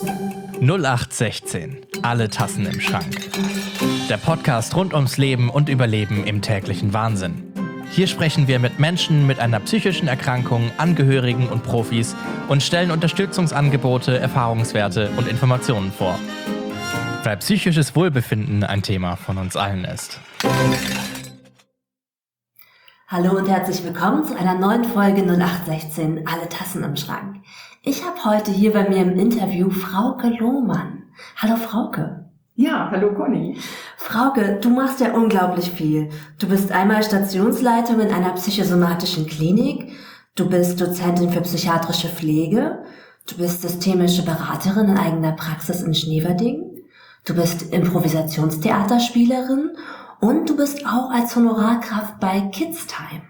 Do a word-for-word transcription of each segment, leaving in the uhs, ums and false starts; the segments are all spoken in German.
null acht sechzehn. Alle Tassen im Schrank. Der Podcast rund ums Leben und Überleben im täglichen Wahnsinn. Hier sprechen wir mit Menschen mit einer psychischen Erkrankung, Angehörigen und Profis und stellen Unterstützungsangebote, Erfahrungswerte und Informationen vor. Weil psychisches Wohlbefinden ein Thema von uns allen ist. Hallo und herzlich willkommen zu einer neuen Folge null acht sechzehn. Alle Tassen im Schrank. Ich habe heute hier bei mir im Interview Frauke Lohmann. Hallo Frauke. Ja, hallo Conny. Frauke, du machst ja unglaublich viel. Du bist einmal Stationsleitung in einer psychosomatischen Klinik, du bist Dozentin für psychiatrische Pflege, du bist systemische Beraterin in eigener Praxis in Schneverding, du bist Improvisationstheaterspielerin und du bist auch als Honorarkraft bei Kids-Time.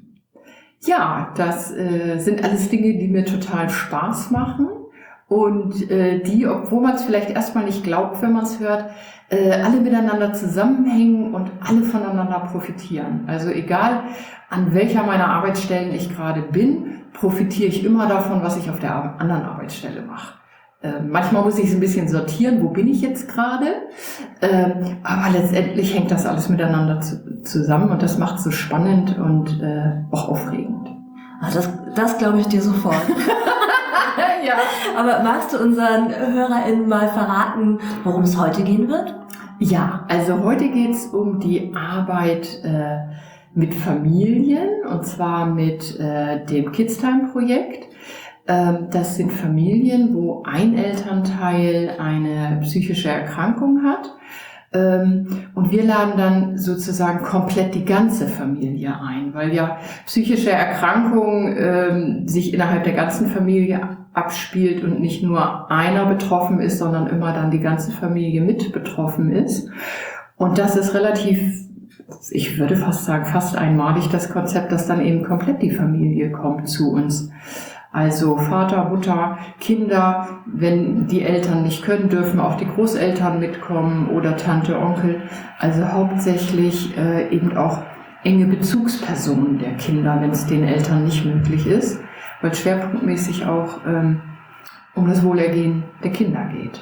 Ja, das äh, sind alles Dinge, die mir total Spaß machen und äh, die, obwohl man es vielleicht erstmal nicht glaubt, wenn man es hört, äh, alle miteinander zusammenhängen und alle voneinander profitieren. Also egal, an welcher meiner Arbeitsstellen ich gerade bin, profitiere ich immer davon, was ich auf der anderen Arbeitsstelle mache. Äh, manchmal muss ich es ein bisschen sortieren, wo bin ich jetzt gerade, äh, aber letztendlich hängt das alles miteinander zu, zusammen und das macht es so spannend und äh, auch aufregend. Ach, das das glaube ich dir sofort. Ja. Aber magst du unseren HörerInnen mal verraten, worum es heute gehen wird? Ja, also heute geht es um die Arbeit äh, mit Familien und zwar mit äh, dem Kids-Time-Projekt. Ähm, das sind Familien, wo ein Elternteil eine psychische Erkrankung hat. Ähm, und wir laden dann sozusagen komplett die ganze Familie ein, weil ja psychische Erkrankung ähm, sich innerhalb der ganzen Familie abspielt und nicht nur einer betroffen ist, sondern immer dann die ganze Familie mit betroffen ist. Und das ist relativ, ich würde fast sagen, fast einmalig das Konzept, dass dann eben komplett die Familie kommt zu uns. Also Vater, Mutter, Kinder, wenn die Eltern nicht können, dürfen auch die Großeltern mitkommen oder Tante, Onkel. Also hauptsächlich äh, eben auch enge Bezugspersonen der Kinder, wenn es den Eltern nicht möglich ist, weil schwerpunktmäßig auch ähm, um das Wohlergehen der Kinder geht.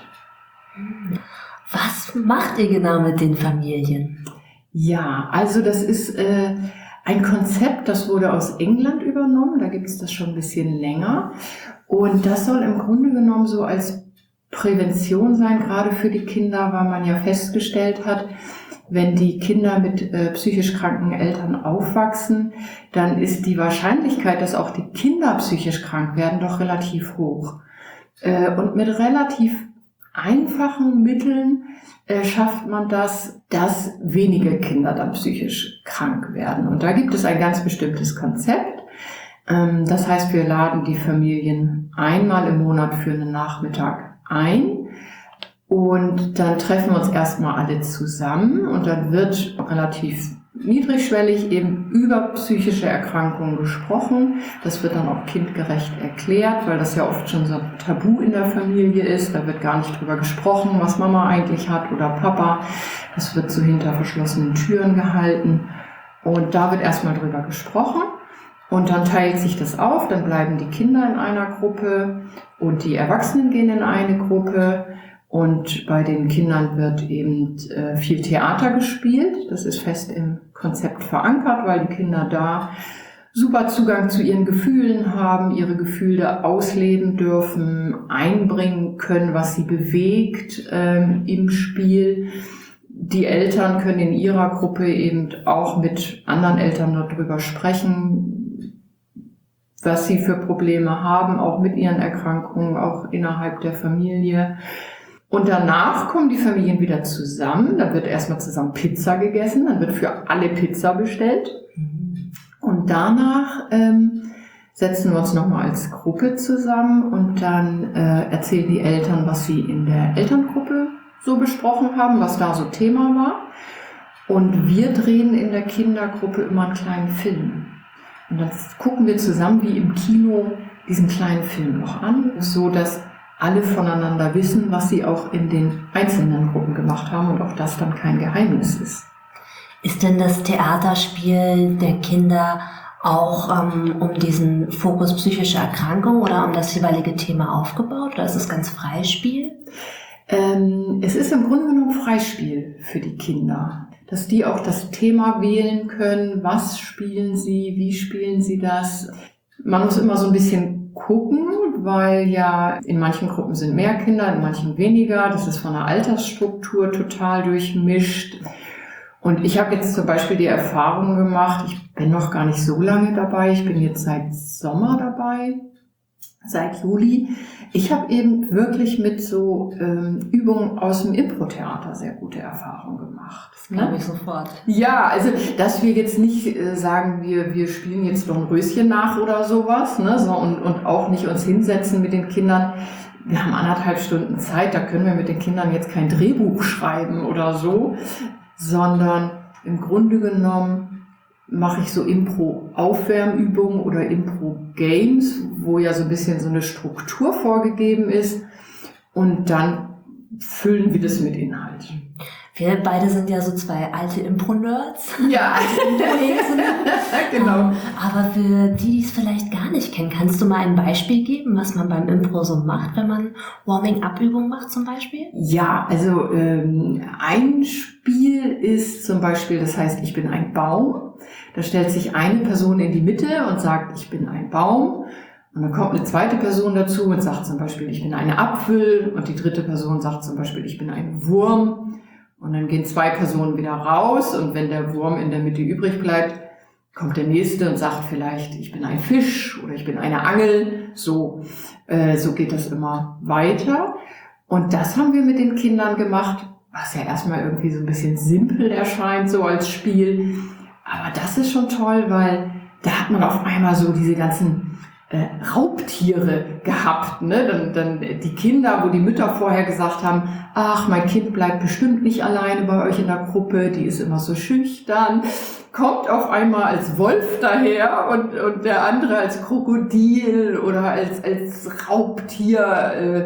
Was macht ihr genau mit den Familien? Ja, also das ist äh, ein Konzept, das wurde aus England übernommen, da gibt es das schon ein bisschen länger und das soll im Grunde genommen so als Prävention sein, gerade für die Kinder, weil man ja festgestellt hat, wenn die Kinder mit äh, psychisch kranken Eltern aufwachsen, dann ist die Wahrscheinlichkeit, dass auch die Kinder psychisch krank werden, doch relativ hoch. Äh, und mit relativ einfachen Mitteln äh, schafft man das, dass wenige Kinder dann psychisch krank werden. Und da gibt es ein ganz bestimmtes Konzept. Ähm, das heißt, wir laden die Familien einmal im Monat für einen Nachmittag ein. Und dann treffen wir uns erstmal alle zusammen und dann wird relativ niedrigschwellig eben über psychische Erkrankungen gesprochen. Das wird dann auch kindgerecht erklärt, weil das ja oft schon so ein Tabu in der Familie ist. Da wird gar nicht drüber gesprochen, was Mama eigentlich hat oder Papa. Das wird so hinter verschlossenen Türen gehalten. Und da wird erstmal drüber gesprochen. Und dann teilt sich das auf. Dann bleiben die Kinder in einer Gruppe und die Erwachsenen gehen in eine Gruppe. Und bei den Kindern wird eben äh, viel Theater gespielt. Das ist fest im Konzept verankert, weil die Kinder da super Zugang zu ihren Gefühlen haben, ihre Gefühle ausleben dürfen, einbringen können, was sie bewegt ähm, im Spiel. Die Eltern können in ihrer Gruppe eben auch mit anderen Eltern darüber sprechen, was sie für Probleme haben, auch mit ihren Erkrankungen, auch innerhalb der Familie. Und danach kommen die Familien wieder zusammen. Da wird erstmal zusammen Pizza gegessen. Dann wird für alle Pizza bestellt. Und danach ähm, setzen wir uns nochmal als Gruppe zusammen. Und dann äh, erzählen die Eltern, was sie in der Elterngruppe so besprochen haben, was da so Thema war. Und wir drehen in der Kindergruppe immer einen kleinen Film. Und dann gucken wir zusammen wie im Kino diesen kleinen Film noch an, so dass alle voneinander wissen, was sie auch in den einzelnen Gruppen gemacht haben und auch das dann kein Geheimnis ist. Ist denn das Theaterspiel der Kinder auch ähm, um diesen Fokus psychische Erkrankung oder um das jeweilige Thema aufgebaut? Oder ist es ganz Freispiel? Ähm, es ist im Grunde genommen Freispiel für die Kinder, dass die auch das Thema wählen können, was spielen sie, wie spielen sie das. Man muss immer so ein bisschen gucken, weil ja in manchen Gruppen sind mehr Kinder, in manchen weniger. Das ist von der Altersstruktur total durchmischt. Und ich habe jetzt zum Beispiel die Erfahrung gemacht, ich bin noch gar nicht so lange dabei, ich bin jetzt seit Sommer dabei, seit Juli. Ich habe eben wirklich mit so ähm, Übungen aus dem Impro-Theater sehr gute Erfahrungen gemacht. Das glaube ich sofort. Ja, also dass wir jetzt nicht äh, sagen, wir wir spielen jetzt doch ein Röschen nach oder sowas, ne, so, und, und auch nicht uns hinsetzen mit den Kindern. Wir haben anderthalb Stunden Zeit, da können wir mit den Kindern jetzt kein Drehbuch schreiben oder so, sondern im Grunde genommen mache ich so Impro-Aufwärmübungen oder Impro-Games, wo ja so ein bisschen so eine Struktur vorgegeben ist, und dann füllen wir das mit Inhalt. Wir beide sind ja so zwei alte Impro-Nerds. Ja, genau. Aber für die, die es vielleicht gar nicht kennen, kannst du mal ein Beispiel geben, was man beim Impro so macht, wenn man Warming-up-Übungen macht zum Beispiel? Ja, also ähm, ein Spiel ist zum Beispiel, das heißt, ich bin ein Baum. Da stellt sich eine Person in die Mitte und sagt, ich bin ein Baum. Und dann kommt eine zweite Person dazu und sagt zum Beispiel, ich bin eine Apfel. Und die dritte Person sagt zum Beispiel, ich bin ein Wurm. Und dann gehen zwei Personen wieder raus. Und wenn der Wurm in der Mitte übrig bleibt, kommt der nächste und sagt vielleicht, ich bin ein Fisch oder ich bin eine Angel. So, äh, so geht das immer weiter. Und das haben wir mit den Kindern gemacht, was ja erstmal irgendwie so ein bisschen simpel erscheint, so als Spiel. Aber das ist schon toll, weil da hat man auf einmal so diese ganzen äh, Raubtiere gehabt, ne? Dann, dann die Kinder, wo die Mütter vorher gesagt haben, ach, mein Kind bleibt bestimmt nicht alleine bei euch in der Gruppe, die ist immer so schüchtern, kommt auf einmal als Wolf daher und, und der andere als Krokodil oder als, als Raubtier. Äh,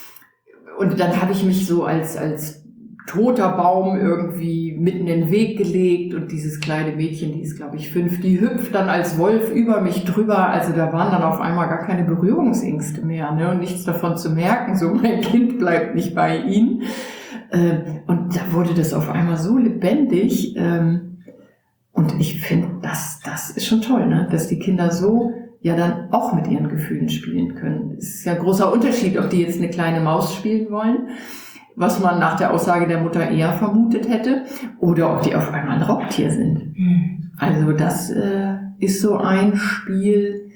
und dann habe ich mich so als, als toter Baum irgendwie mitten in den Weg gelegt, und dieses kleine Mädchen, die ist glaube ich fünf, die hüpft dann als Wolf über mich drüber. Also da waren dann auf einmal gar keine Berührungsängste mehr, ne, und nichts davon zu merken, so mein Kind bleibt nicht bei ihnen. Ähm, und da wurde das auf einmal so lebendig, ähm, und ich finde, das, das ist schon toll, ne, dass die Kinder so ja dann auch mit ihren Gefühlen spielen können. Es ist ja ein großer Unterschied, ob die jetzt eine kleine Maus spielen wollen, was man nach der Aussage der Mutter eher vermutet hätte, oder ob die auf einmal ein Raubtier sind. Mhm. Also das äh, ist so ein Spiel.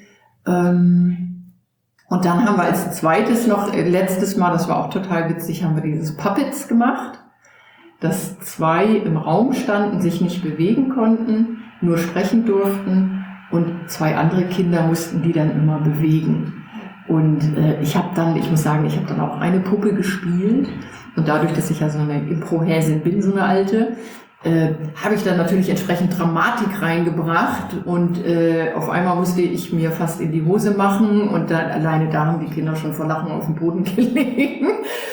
Ähm, und dann haben wir als zweites noch, äh, letztes Mal, das war auch total witzig, haben wir dieses Puppets gemacht, dass zwei im Raum standen, sich nicht bewegen konnten, nur sprechen durften, und zwei andere Kinder mussten die dann immer bewegen. Und äh, ich habe dann, ich muss sagen, ich habe dann auch eine Puppe gespielt. Und dadurch, dass ich ja so eine Impro-Häsin bin, so eine alte, äh, habe ich dann natürlich entsprechend Dramatik reingebracht. Und äh, auf einmal musste ich mir fast in die Hose machen. Und dann alleine da haben die Kinder schon vor Lachen auf dem Boden gelegen.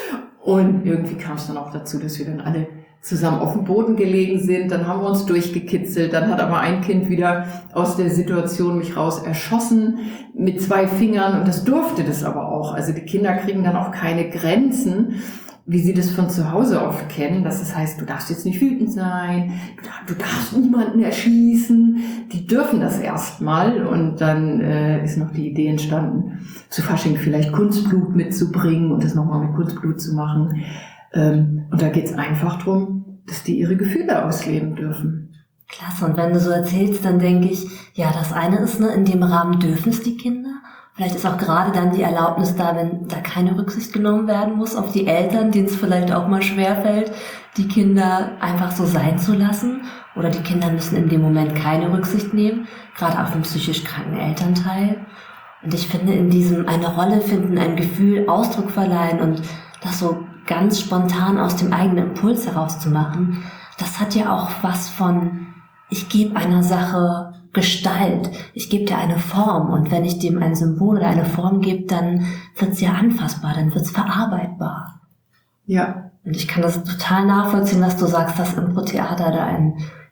Und irgendwie kam es dann auch dazu, dass wir dann alle zusammen auf dem Boden gelegen sind. Dann haben wir uns durchgekitzelt. Dann hat aber ein Kind wieder aus der Situation mich raus erschossen mit zwei Fingern. Und das durfte das aber auch. Also die Kinder kriegen dann auch keine Grenzen, wie sie das von zu Hause oft kennen. Das heißt, du darfst jetzt nicht wütend sein, du darfst niemanden erschießen. Die dürfen das erstmal. Und dann äh, ist noch die Idee entstanden, zu Fasching vielleicht Kunstblut mitzubringen und das nochmal mit Kunstblut zu machen. Ähm, und da geht's einfach drum, dass die ihre Gefühle ausleben dürfen. Klasse. Und wenn du so erzählst, dann denke ich, ja, das eine ist, ne, in dem Rahmen dürfen es die Kinder. Vielleicht ist auch gerade dann die Erlaubnis da, wenn da keine Rücksicht genommen werden muss auf die Eltern, denen es vielleicht auch mal schwerfällt, die Kinder einfach so sein zu lassen. Oder die Kinder müssen in dem Moment keine Rücksicht nehmen, gerade auf den psychisch kranken Elternteil. Und ich finde, in diesem eine Rolle finden, ein Gefühl, Ausdruck verleihen und das so ganz spontan aus dem eigenen Impuls herauszumachen, das hat ja auch was von, ich gebe einer Sache Gestalt, ich gebe dir eine Form, und wenn ich dem ein Symbol oder eine Form gebe, dann wird es ja anfassbar, dann wird es verarbeitbar. Ja. Und ich kann das total nachvollziehen, dass du sagst, dass Impro-Theater da ein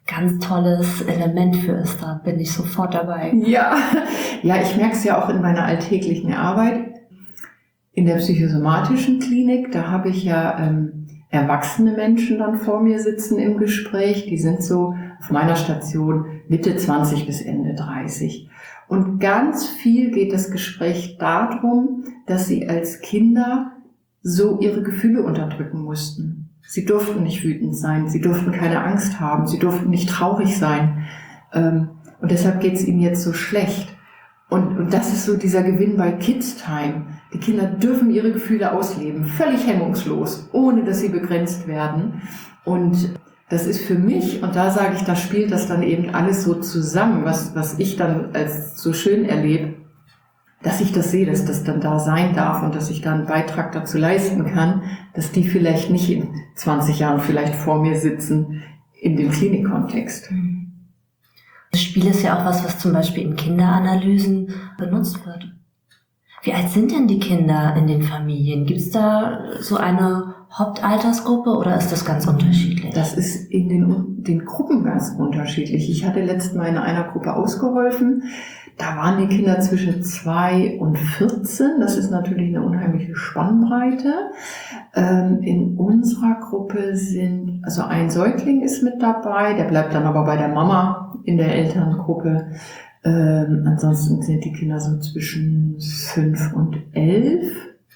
ganz tolles Element für ist. Da bin ich sofort dabei. Ja, ja, ich merke es ja auch in meiner alltäglichen Arbeit. In der psychosomatischen Klinik, da habe ich ja ähm, erwachsene Menschen dann vor mir sitzen im Gespräch. Die sind so auf meiner Station Mitte zwanzig bis Ende dreißig. Und ganz viel geht das Gespräch darum, dass sie als Kinder so ihre Gefühle unterdrücken mussten. Sie durften nicht wütend sein, sie durften keine Angst haben, sie durften nicht traurig sein. Und deshalb geht es ihnen jetzt so schlecht. Und, und das ist so dieser Gewinn bei Kids Time. Die Kinder dürfen ihre Gefühle ausleben, völlig hemmungslos, ohne dass sie begrenzt werden. Und das ist für mich, und da sage ich, da spielt das dann eben alles so zusammen, was, was ich dann als so schön erlebe, dass ich das sehe, dass das dann da sein darf und dass ich da einen Beitrag dazu leisten kann, dass die vielleicht nicht in zwanzig Jahren vielleicht vor mir sitzen in dem Klinikkontext. Das Spiel ist ja auch was, was zum Beispiel in Kinderanalysen benutzt wird. Wie alt sind denn die Kinder in den Familien? Gibt es da so eine Hauptaltersgruppe oder ist das ganz unterschiedlich? Das ist in den, den Gruppen ganz unterschiedlich. Ich hatte letztes Mal in einer Gruppe ausgeholfen. Da waren die Kinder zwischen zwei und vierzehn. Das ist natürlich eine unheimliche Spannbreite. Ähm, in unserer Gruppe sind, also ein Säugling ist mit dabei, der bleibt dann aber bei der Mama in der Elterngruppe. Ähm, ansonsten sind die Kinder so zwischen fünf und elf.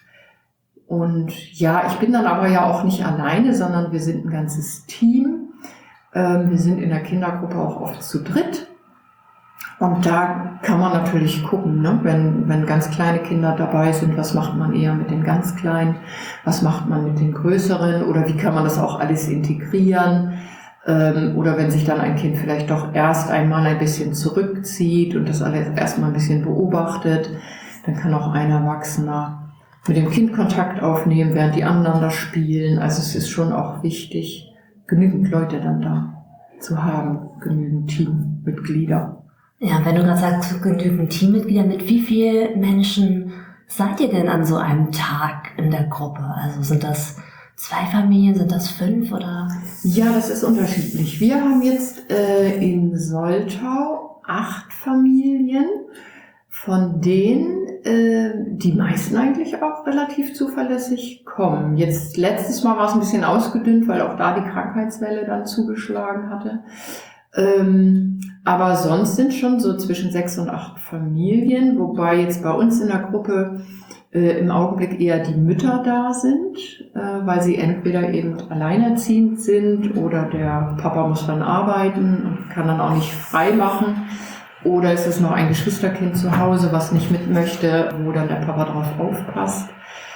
Und ja, ich bin dann aber ja auch nicht alleine, sondern wir sind ein ganzes Team. Ähm, wir sind in der Kindergruppe auch oft zu dritt. Und da kann man natürlich gucken, ne? wenn, wenn ganz kleine Kinder dabei sind, was macht man eher mit den ganz Kleinen, was macht man mit den Größeren oder wie kann man das auch alles integrieren? Ähm, oder wenn sich dann ein Kind vielleicht doch erst einmal ein bisschen zurückzieht und das alles erstmal ein bisschen beobachtet, dann kann auch ein Erwachsener mit dem Kind Kontakt aufnehmen, während die anderen da spielen. Also es ist schon auch wichtig, genügend Leute dann da zu haben, genügend Teammitglieder. Ja, wenn du gerade sagst, genügend Teammitglieder, mit wie vielen Menschen seid ihr denn an so einem Tag in der Gruppe? Also sind das zwei Familien, sind das fünf oder? Ja, das ist unterschiedlich. Wir haben jetzt äh, in Soltau acht Familien, von denen äh, die meisten eigentlich auch relativ zuverlässig kommen. Jetzt letztes Mal war es ein bisschen ausgedünnt, weil auch da die Krankheitswelle dann zugeschlagen hatte. Ähm, aber sonst sind schon so zwischen sechs und acht Familien, wobei jetzt bei uns in der Gruppe äh, im Augenblick eher die Mütter da sind, äh, weil sie entweder eben alleinerziehend sind oder der Papa muss dann arbeiten und kann dann auch nicht frei machen. Oder ist es noch ein Geschwisterkind zu Hause, was nicht mit möchte, wo dann der Papa drauf aufpasst.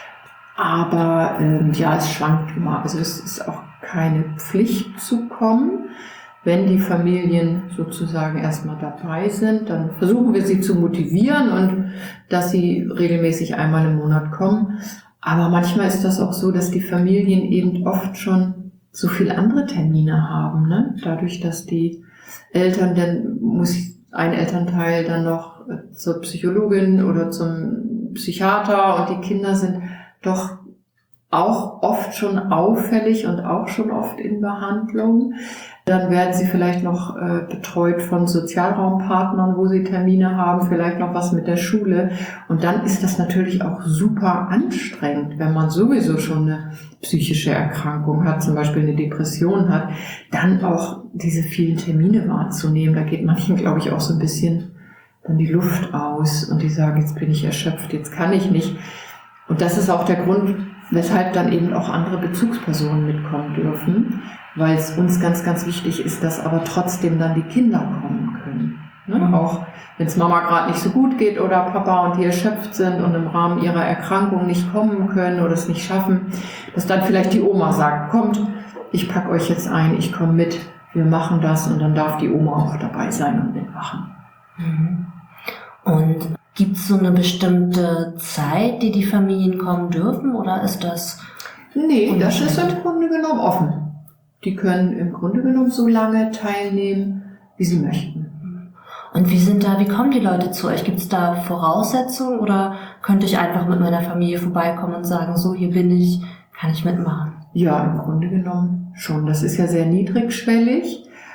Aber ähm, ja, es schwankt immer. Also es ist auch keine Pflicht zu kommen. Wenn die Familien sozusagen erstmal dabei sind, dann versuchen wir sie zu motivieren und dass sie regelmäßig einmal im Monat kommen. Aber manchmal ist das auch so, dass die Familien eben oft schon so viel andere Termine haben, ne? Dadurch, dass die Eltern, dann muss ein Elternteil dann noch zur Psychologin oder zum Psychiater und die Kinder sind doch auch oft schon auffällig und auch schon oft in Behandlung. Dann werden sie vielleicht noch äh, betreut von Sozialraumpartnern, wo sie Termine haben, vielleicht noch was mit der Schule. Und dann ist das natürlich auch super anstrengend, wenn man sowieso schon eine psychische Erkrankung hat, zum Beispiel eine Depression hat, dann auch diese vielen Termine wahrzunehmen. Da geht manchen, glaube ich, auch so ein bisschen dann die Luft aus und die sagen, jetzt bin ich erschöpft, jetzt kann ich nicht. Und das ist auch der Grund, weshalb dann eben auch andere Bezugspersonen mitkommen dürfen, weil es uns ganz, ganz wichtig ist, dass aber trotzdem dann die Kinder kommen können. Ne? Mhm. Auch wenn es Mama gerade nicht so gut geht oder Papa und die erschöpft sind und im Rahmen ihrer Erkrankung nicht kommen können oder es nicht schaffen, dass dann vielleicht die Oma sagt, kommt, ich pack euch jetzt ein, ich komme mit, wir machen das und dann darf die Oma auch dabei sein und mitmachen. Mhm. Und gibt es so eine bestimmte Zeit, die die Familien kommen dürfen oder ist das? Nee, das ist im Grunde genommen offen. Die können im Grunde genommen so lange teilnehmen, wie sie möchten. Und wie sind da, wie kommen die Leute zu euch? Gibt es da Voraussetzungen oder könnte ich einfach mit meiner Familie vorbeikommen und sagen, so hier bin ich, kann ich mitmachen? Ja, im Grunde genommen schon. Das ist ja sehr niedrigschwellig.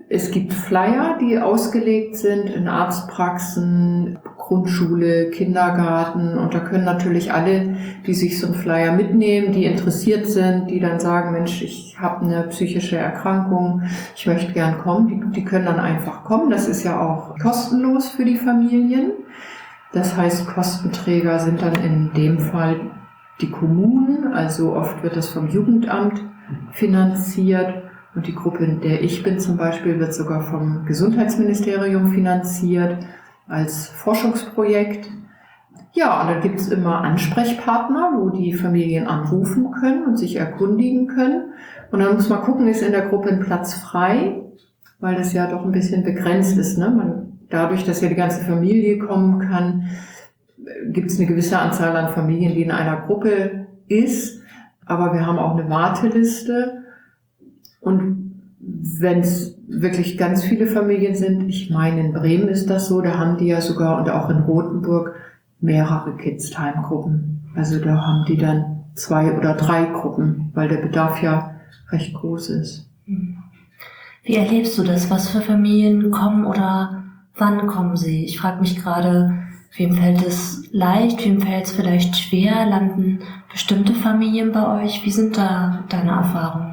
Es gibt Flyer, die ausgelegt sind in Arztpraxen, Grundschule, Kindergarten, und da können natürlich alle, die sich so einen Flyer mitnehmen, die interessiert sind, die dann sagen, Mensch, ich habe eine psychische Erkrankung, ich möchte gern kommen, die, die können dann einfach kommen. Das ist ja auch kostenlos für die Familien. Das heißt, Kostenträger sind dann in dem Fall die Kommunen, also oft wird das vom Jugendamt finanziert. Und die Gruppe, in der ich bin zum Beispiel, wird sogar vom Gesundheitsministerium finanziert als Forschungsprojekt. Ja, und da gibt es immer Ansprechpartner, wo die Familien anrufen können und sich erkundigen können. Und dann muss man gucken, ist in der Gruppe ein Platz frei, weil das ja doch ein bisschen begrenzt ist. Ne? Man, dadurch, dass ja die ganze Familie kommen kann, gibt es eine gewisse Anzahl an Familien, die in einer Gruppe ist. Aber wir haben auch eine Warteliste. Und wenn es wirklich ganz viele Familien sind, ich meine, in Bremen ist das so, da haben die ja sogar, und auch in Rothenburg, mehrere Kids-Time-Gruppen. Also da haben die dann zwei oder drei Gruppen, weil der Bedarf ja recht groß ist. Wie erlebst du das? Was für Familien kommen oder wann kommen sie? Ich frage mich gerade, wem fällt es leicht, wem fällt es vielleicht schwer? Landen bestimmte Familien bei euch? Wie sind da deine Erfahrungen?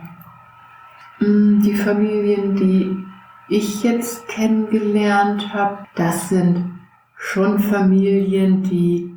Die Familien, die ich jetzt kennengelernt habe, das sind schon Familien, die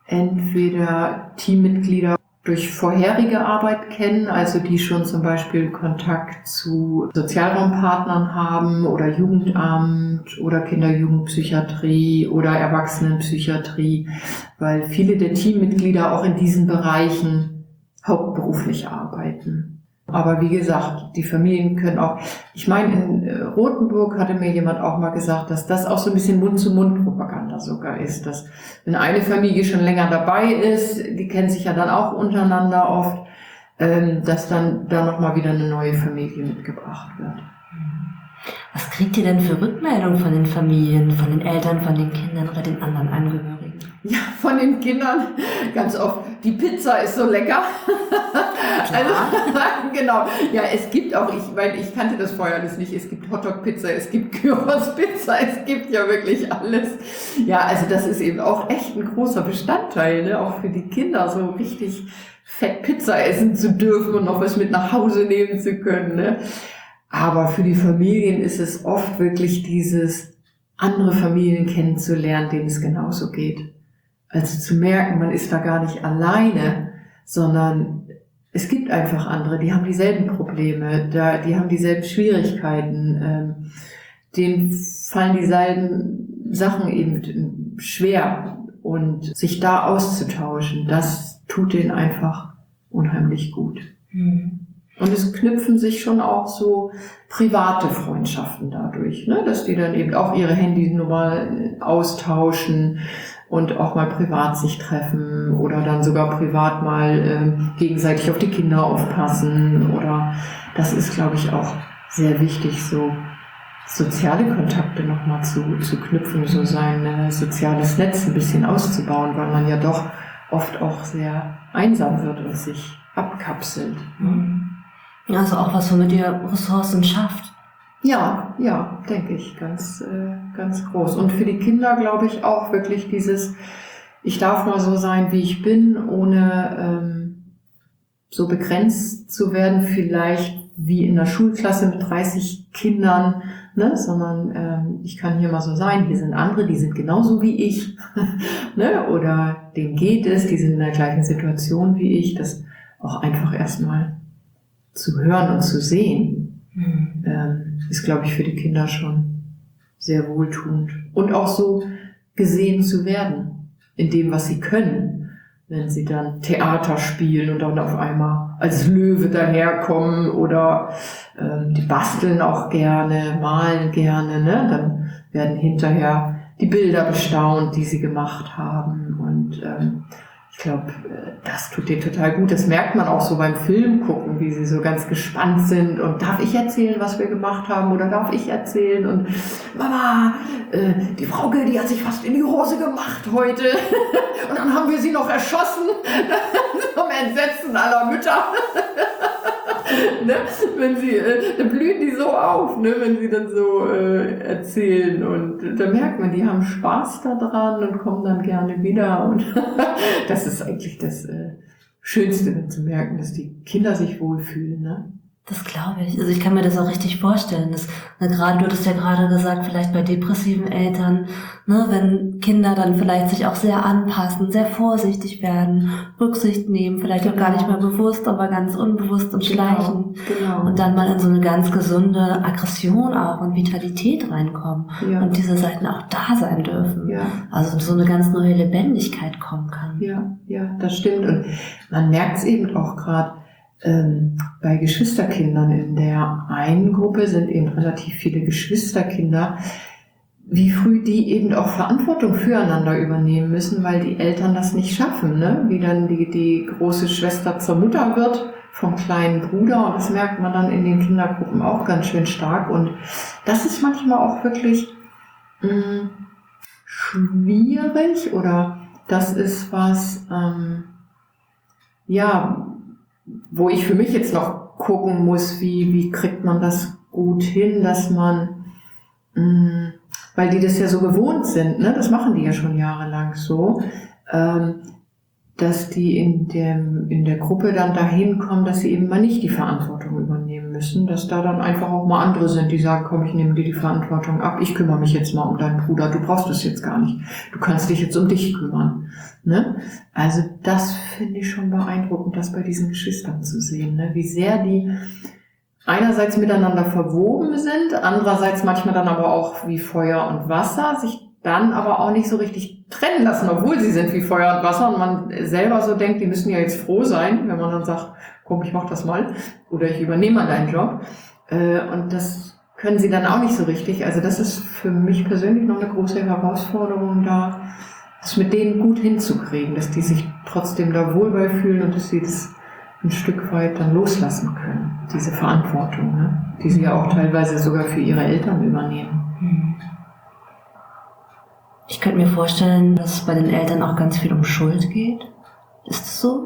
entweder Teammitglieder durch vorherige Arbeit kennen, also die schon zum Beispiel Kontakt zu Sozialraumpartnern haben oder Jugendamt oder Kinder-Jugendpsychiatrie oder Erwachsenenpsychiatrie, weil viele der Teammitglieder auch in diesen Bereichen hauptberuflich arbeiten. Aber wie gesagt, die Familien können auch, ich meine, in Rothenburg hatte mir jemand auch mal gesagt, dass das auch so ein bisschen Mund-zu-Mund-Propaganda sogar ist, dass wenn eine Familie schon länger dabei ist, die kennen sich ja dann auch untereinander oft, dass dann da nochmal wieder eine neue Familie mitgebracht wird. Was kriegt ihr denn für Rückmeldungen von den Familien, von den Eltern, von den Kindern oder den anderen Angehörigen? Ja, von den Kindern ganz oft. Die Pizza ist so lecker. Also, genau. Ja, es gibt auch, ich meine, ich kannte das vorher alles nicht. Es gibt Hotdog-Pizza, es gibt Gyros-Pizza, es gibt ja wirklich alles. Ja, also das ist eben auch echt ein großer Bestandteil, ne? Auch für die Kinder, so richtig fett Pizza essen zu dürfen und noch was mit nach Hause nehmen zu können, ne? Aber für die Familien ist es oft wirklich dieses, andere Familien kennenzulernen, denen es genauso geht. Also zu merken, man ist da gar nicht alleine, sondern es gibt einfach andere, die haben dieselben Probleme, da, die haben dieselben Schwierigkeiten, ähm, denen fallen dieselben Sachen eben schwer, und sich da auszutauschen, das tut denen einfach unheimlich gut. Mhm. Und es knüpfen sich schon auch so private Freundschaften dadurch, ne? Dass die dann eben auch ihre Handynummer austauschen und auch mal privat sich treffen oder dann sogar privat mal äh, gegenseitig auf die Kinder aufpassen. Oder das ist, glaube ich, auch sehr wichtig, so soziale Kontakte nochmal zu, zu knüpfen, so sein äh, soziales Netz ein bisschen auszubauen, weil man ja doch oft auch sehr einsam wird und sich abkapselt. Mhm. Also auch was, womit ihr Ressourcen schafft. Ja, ja, denke ich, ganz, äh, ganz groß. Und für die Kinder glaube ich auch wirklich dieses, ich darf mal so sein, wie ich bin, ohne ähm, so begrenzt zu werden, vielleicht wie in der Schulklasse mit dreißig Kindern, ne, sondern ähm, ich kann hier mal so sein, hier sind andere, die sind genauso wie ich, ne, oder denen geht es, die sind in der gleichen Situation wie ich, das auch einfach erstmal zu hören und zu sehen, mhm. ähm, ist, glaube ich, für die Kinder schon sehr wohltuend. Und auch so gesehen zu werden in dem, was sie können, wenn sie dann Theater spielen und dann auf einmal als Löwe daherkommen oder ähm, die basteln auch gerne, malen gerne, ne? Dann werden hinterher die Bilder bestaunt, die sie gemacht haben, und ähm, ich glaube, das tut denen total gut. Das merkt man auch so beim Film gucken, wie sie so ganz gespannt sind. Und darf ich erzählen, was wir gemacht haben? Oder darf ich erzählen? Und Mama, äh, die Frauke, die hat sich fast in die Hose gemacht heute. Und dann haben wir sie noch erschossen. Zum Entsetzen aller Mütter. ne? Wenn sie, äh, dann blühen die so auf, ne? Wenn sie dann so äh, erzählen und da merkt man, die haben Spaß daran und kommen dann gerne wieder und das ist eigentlich das äh, Schönste, dann zu merken, dass die Kinder sich wohlfühlen, ne? Das glaube ich. Also ich kann mir das auch richtig vorstellen. Das, na, gerade, du hattest ja gerade gesagt, vielleicht bei depressiven Eltern, ne, wenn Kinder dann vielleicht sich auch sehr anpassen, sehr vorsichtig werden, Rücksicht nehmen, vielleicht genau. auch gar nicht mehr bewusst, aber ganz unbewusst und schleichen. Genau, genau. Und dann mal in so eine ganz gesunde Aggression auch und Vitalität reinkommen. Ja. Und diese Seiten auch da sein dürfen. Ja. Also so eine ganz neue Lebendigkeit kommen kann. Ja, ja, das stimmt. Und man merkt es eben auch gerade, Ähm, bei Geschwisterkindern. In der einen Gruppe sind eben relativ viele Geschwisterkinder, wie früh die eben auch Verantwortung füreinander übernehmen müssen, weil die Eltern das nicht schaffen, ne? Wie dann die, die große Schwester zur Mutter wird vom kleinen Bruder und das merkt man dann in den Kindergruppen auch ganz schön stark und das ist manchmal auch wirklich mh, schwierig oder das ist was, ähm, ja, wo ich für mich jetzt noch gucken muss, wie, wie kriegt man das gut hin, dass man, mh, weil die das ja so gewohnt sind, ne, das machen die ja schon jahrelang so, ähm, dass die in dem, in der Gruppe dann dahin kommen, dass sie eben mal nicht die Verantwortung übernehmen müssen, dass da dann einfach auch mal andere sind, die sagen, komm, ich nehme dir die Verantwortung ab, ich kümmere mich jetzt mal um deinen Bruder, du brauchst es jetzt gar nicht, du kannst dich jetzt um dich kümmern. Ne? Also das finde ich schon beeindruckend, das bei diesen Geschwistern zu sehen, ne? Wie sehr die einerseits miteinander verwoben sind, andererseits manchmal dann aber auch wie Feuer und Wasser, sich dann aber auch nicht so richtig trennen lassen, obwohl sie sind wie Feuer und Wasser und man selber so denkt, die müssen ja jetzt froh sein, wenn man dann sagt, komm, ich mach das mal oder ich übernehme mal deinen Job. Und das können sie dann auch nicht so richtig. Also das ist für mich persönlich noch eine große Herausforderung, da das mit denen gut hinzukriegen, dass die sich trotzdem da wohl bei fühlen und dass sie das ein Stück weit dann loslassen können, diese Verantwortung, ne? Die sie ja auch teilweise sogar für ihre Eltern übernehmen. Ich könnte mir vorstellen, dass es bei den Eltern auch ganz viel um Schuld geht. Ist es so?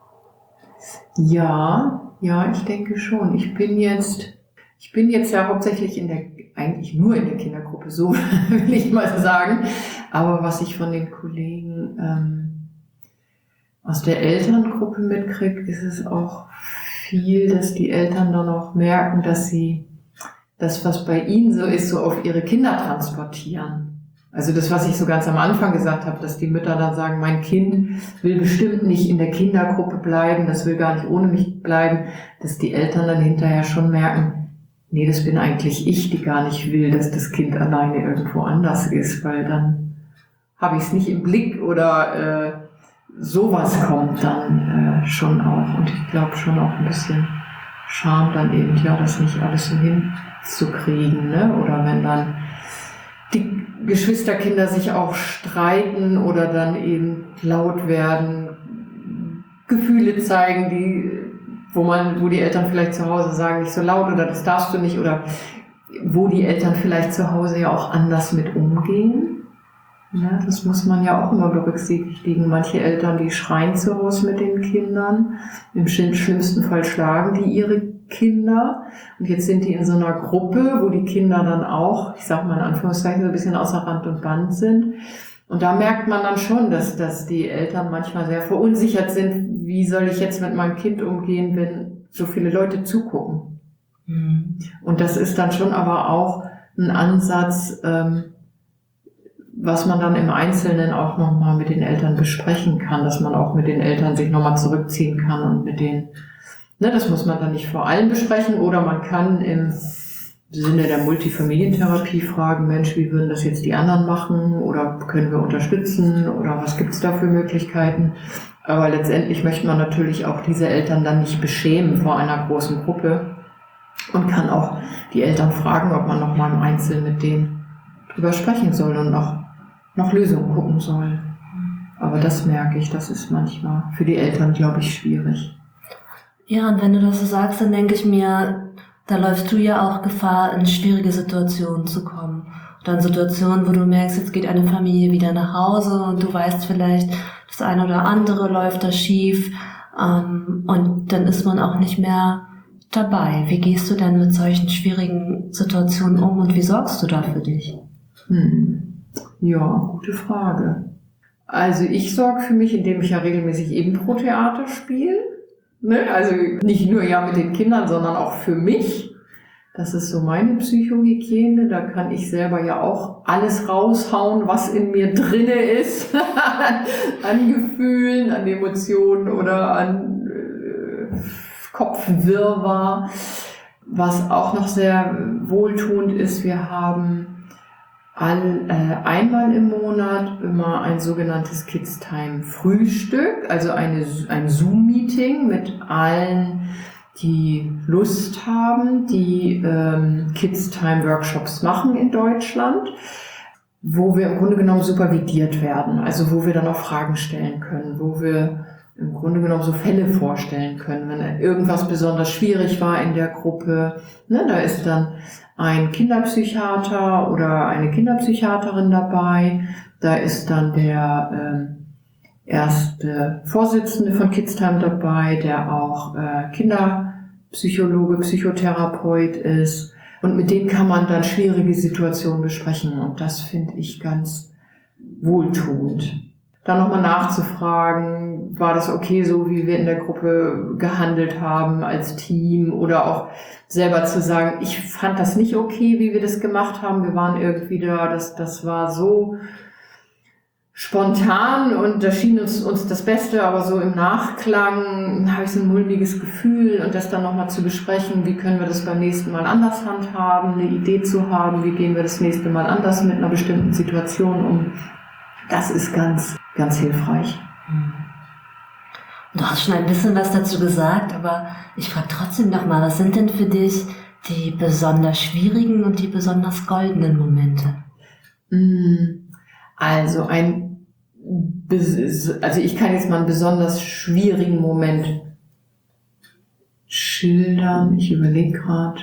Ja, ja, ich denke schon. Ich bin jetzt, ich bin jetzt ja hauptsächlich in der, eigentlich nur in der Kindergruppe, so will ich mal sagen. Aber was ich von den Kollegen ähm, aus der Elterngruppe mitkriege, ist es auch viel, dass die Eltern dann auch merken, dass sie das, was bei ihnen so ist, so auf ihre Kinder transportieren. Also das, was ich so ganz am Anfang gesagt habe, dass die Mütter dann sagen, mein Kind will bestimmt nicht in der Kindergruppe bleiben, das will gar nicht ohne mich bleiben, dass die Eltern dann hinterher schon merken, nee, das bin eigentlich ich, die gar nicht will, dass das Kind alleine irgendwo anders ist, weil dann habe ich es nicht im Blick oder äh, sowas kommt dann äh, schon auch. Und ich glaube schon auch ein bisschen Scham dann eben, ja, das nicht alles so hinzukriegen, ne? Oder wenn dann die Geschwisterkinder sich auch streiten oder dann eben laut werden, Gefühle zeigen, die, wo man, wo die Eltern vielleicht zu Hause sagen, nicht so laut oder das darfst du nicht oder wo die Eltern vielleicht zu Hause ja auch anders mit umgehen. Ja, das muss man ja auch immer berücksichtigen. Manche Eltern, die schreien zu Hause mit den Kindern, im schlimmsten Fall schlagen die ihre Kinder und jetzt sind die in so einer Gruppe, wo die Kinder dann auch, ich sag mal in Anführungszeichen, so ein bisschen außer Rand und Band sind und da merkt man dann schon, dass, dass die Eltern manchmal sehr verunsichert sind, wie soll ich jetzt mit meinem Kind umgehen, wenn so viele Leute zugucken. Mhm. Und das ist dann schon aber auch ein Ansatz, ähm, was man dann im Einzelnen auch nochmal mit den Eltern besprechen kann, dass man auch mit den Eltern sich nochmal zurückziehen kann und mit denen, ne, das muss man dann nicht vor allem besprechen oder man kann im Sinne der Multifamilientherapie fragen, Mensch, wie würden das jetzt die anderen machen oder können wir unterstützen oder was gibt's da für Möglichkeiten? Aber letztendlich möchte man natürlich auch diese Eltern dann nicht beschämen vor einer großen Gruppe und kann auch die Eltern fragen, ob man nochmal im Einzelnen mit denen drüber sprechen soll und noch noch Lösungen gucken soll. Aber das merke ich, das ist manchmal für die Eltern, glaube ich, schwierig. Ja, und wenn du das so sagst, dann denke ich mir, da läufst du ja auch Gefahr, in schwierige Situationen zu kommen. Oder in Situationen, wo du merkst, jetzt geht eine Familie wieder nach Hause und du weißt vielleicht, das eine oder andere läuft da schief. Und dann ist man auch nicht mehr dabei? Wie gehst du denn mit solchen schwierigen Situationen um und wie sorgst du da für dich? Hm. Ja, gute Frage. Also ich sorge für mich, indem ich ja regelmäßig Impro-Theater spiele. Ne? Also nicht nur ja mit den Kindern, sondern auch für mich. Das ist so meine Psychohygiene. Da kann ich selber ja auch alles raushauen, was in mir drinne ist. An Gefühlen, an Emotionen oder an äh, Kopfwirrwarr. Was auch noch sehr wohltuend ist, wir haben all, äh, einmal im Monat immer ein sogenanntes Kids Time Frühstück, also eine, ein Zoom-Meeting mit allen, die Lust haben, die ähm, Kids Time Workshops machen in Deutschland, wo wir im Grunde genommen supervidiert werden, also wo wir dann auch Fragen stellen können, wo wir im Grunde genommen so Fälle vorstellen können, wenn irgendwas besonders schwierig war in der Gruppe, ne, da ist dann ein Kinderpsychiater oder eine Kinderpsychiaterin dabei, da ist dann der ähm, erste Vorsitzende von Kids Time dabei, der auch äh, Kinderpsychologe, Psychotherapeut ist und mit denen kann man dann schwierige Situationen besprechen und das finde ich ganz wohltuend. Dann nochmal nachzufragen, war das okay so, wie wir in der Gruppe gehandelt haben als Team oder auch selber zu sagen, ich fand das nicht okay, wie wir das gemacht haben, wir waren irgendwie da, das, das war so spontan und da schien uns, uns das Beste, aber so im Nachklang habe ich so ein mulmiges Gefühl und das dann nochmal zu besprechen, wie können wir das beim nächsten Mal anders handhaben, eine Idee zu haben, wie gehen wir das nächste Mal anders mit einer bestimmten Situation um. Das ist ganz, ganz hilfreich. Du hast schon ein bisschen was dazu gesagt, aber ich frage trotzdem nochmal, was sind denn für dich die besonders schwierigen und die besonders goldenen Momente? Also ein, also ich kann jetzt mal einen besonders schwierigen Moment schildern. Ich überlege gerade.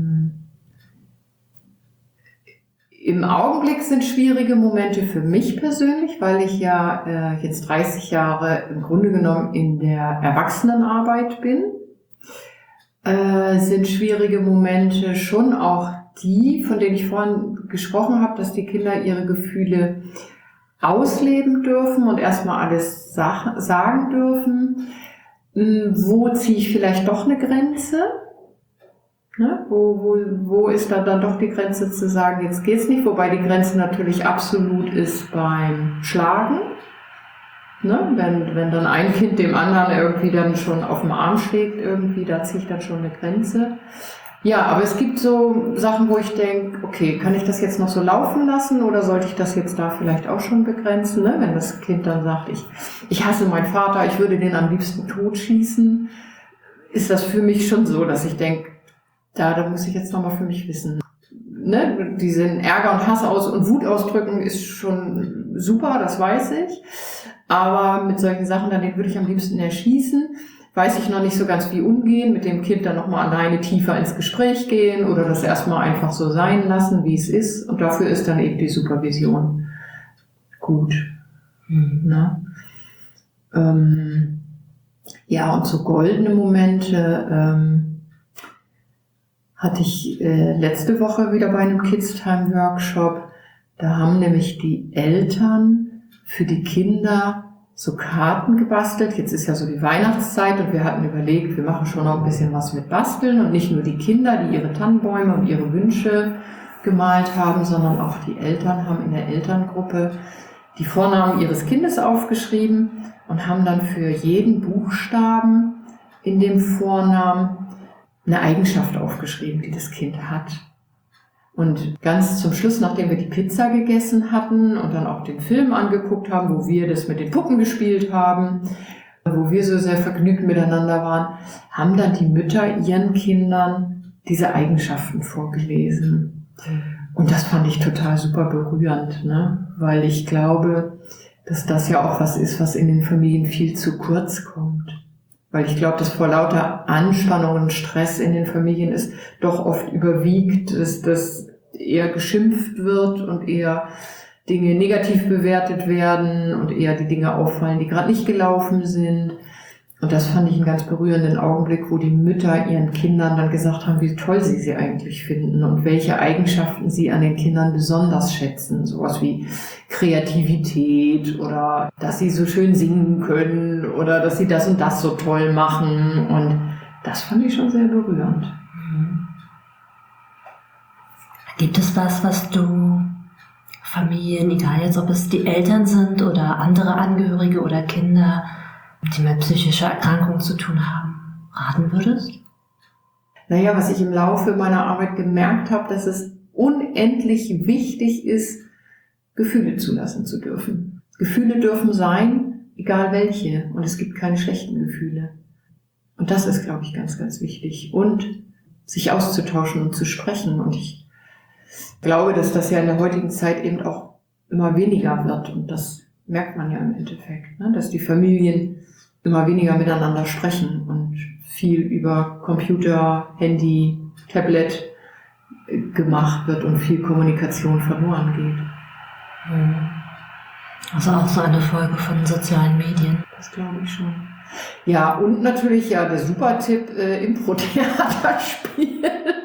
Im Augenblick sind schwierige Momente für mich persönlich, weil ich ja äh, jetzt dreißig Jahre im Grunde genommen in der Erwachsenenarbeit bin. Äh, sind schwierige Momente schon auch die, von denen ich vorhin gesprochen habe, dass die Kinder ihre Gefühle ausleben dürfen und erstmal alles sa- sagen dürfen. Hm, wo ziehe ich vielleicht doch eine Grenze? Ne? Wo, wo, wo ist da dann doch die Grenze zu sagen, jetzt geht's nicht, wobei die Grenze natürlich absolut ist beim Schlagen. Ne? Wenn, wenn dann ein Kind dem anderen irgendwie dann schon auf dem Arm schlägt, irgendwie, da ziehe ich dann schon eine Grenze. Ja, aber es gibt so Sachen, wo ich denke, okay, kann ich das jetzt noch so laufen lassen oder sollte ich das jetzt da vielleicht auch schon begrenzen? Ne? Wenn das Kind dann sagt, ich, ich hasse meinen Vater, ich würde den am liebsten totschießen, ist das für mich schon so, dass ich denke, Da, da muss ich jetzt nochmal für mich wissen. Ne? Diesen Ärger und Hass aus und Wut ausdrücken ist schon super, das weiß ich. Aber mit solchen Sachen, dann den würde ich am liebsten erschießen. Weiß ich noch nicht so ganz, wie umgehen. Mit dem Kind dann nochmal alleine tiefer ins Gespräch gehen oder das erstmal einfach so sein lassen, wie es ist. Und dafür ist dann eben die Supervision gut. Mhm. Ne? Ähm, ja, und so goldene Momente, ähm, hatte ich äh, letzte Woche wieder bei einem Kids Time Workshop. Da haben nämlich die Eltern für die Kinder so Karten gebastelt. Jetzt ist ja so die Weihnachtszeit und wir hatten überlegt, wir machen schon noch ein bisschen was mit Basteln und nicht nur die Kinder, die ihre Tannenbäume und ihre Wünsche gemalt haben, sondern auch die Eltern haben in der Elterngruppe die Vornamen ihres Kindes aufgeschrieben und haben dann für jeden Buchstaben in dem Vornamen eine Eigenschaft aufgeschrieben, die das Kind hat. Und ganz zum Schluss, nachdem wir die Pizza gegessen hatten und dann auch den Film angeguckt haben, wo wir das mit den Puppen gespielt haben, wo wir so sehr vergnügt miteinander waren, haben dann die Mütter ihren Kindern diese Eigenschaften vorgelesen. Und das fand ich total super berührend, ne? Weil ich glaube, dass das ja auch was ist, was in den Familien viel zu kurz kommt. Weil ich glaube, dass vor lauter Anspannung und Stress in den Familien ist doch oft überwiegt, dass das eher geschimpft wird und eher Dinge negativ bewertet werden und eher die Dinge auffallen, die gerade nicht gelaufen sind. Und das fand ich einen ganz berührenden Augenblick, wo die Mütter ihren Kindern dann gesagt haben, wie toll sie sie eigentlich finden und welche Eigenschaften sie an den Kindern besonders schätzen. Sowas wie Kreativität oder dass sie so schön singen können oder dass sie das und das so toll machen. Und das fand ich schon sehr berührend. Gibt es was, was du Familien, egal jetzt ob es die Eltern sind oder andere Angehörige oder Kinder, die mit psychischer Erkrankung zu tun haben, raten würdest? Naja, was ich im Laufe meiner Arbeit gemerkt habe, dass es unendlich wichtig ist, Gefühle zulassen zu dürfen. Gefühle dürfen sein, egal welche. Und es gibt keine schlechten Gefühle. Und das ist, glaube ich, ganz, ganz wichtig. Und sich auszutauschen und zu sprechen. Und ich glaube, dass das ja in der heutigen Zeit eben auch immer weniger wird. Und das merkt man ja im Endeffekt, ne? Dass die Familien immer weniger miteinander sprechen und viel über Computer, Handy, Tablet gemacht wird und viel Kommunikation verloren geht. Also auch so eine Folge von sozialen Medien. Das glaube ich schon. Ja, und natürlich ja der super Tipp, äh, Impro-Theater spielen.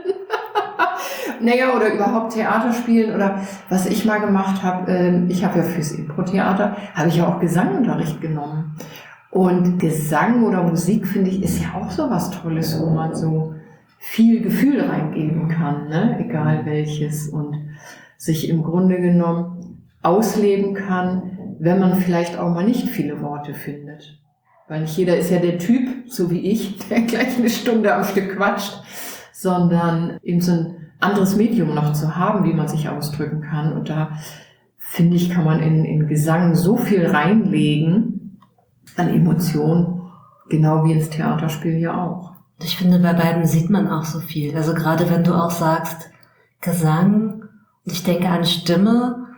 Naja, oder überhaupt Theater spielen oder was ich mal gemacht habe, äh, ich habe ja fürs Impro-Theater, habe ich ja auch Gesangunterricht genommen. Und Gesang oder Musik, finde ich, ist ja auch so was Tolles, wo man so viel Gefühl reingeben kann, ne? Egal welches. Und sich im Grunde genommen ausleben kann, wenn man vielleicht auch mal nicht viele Worte findet. Weil nicht jeder ist ja der Typ, so wie ich, der gleich eine Stunde am Stück quatscht, sondern eben so ein anderes Medium noch zu haben, wie man sich ausdrücken kann. Und da, finde ich, kann man in, in Gesang so viel reinlegen, an Emotionen, genau wie ins Theaterspiel ja auch. Ich finde, bei beiden sieht man auch so viel. Also gerade wenn du auch sagst, Gesang, und ich denke an Stimme,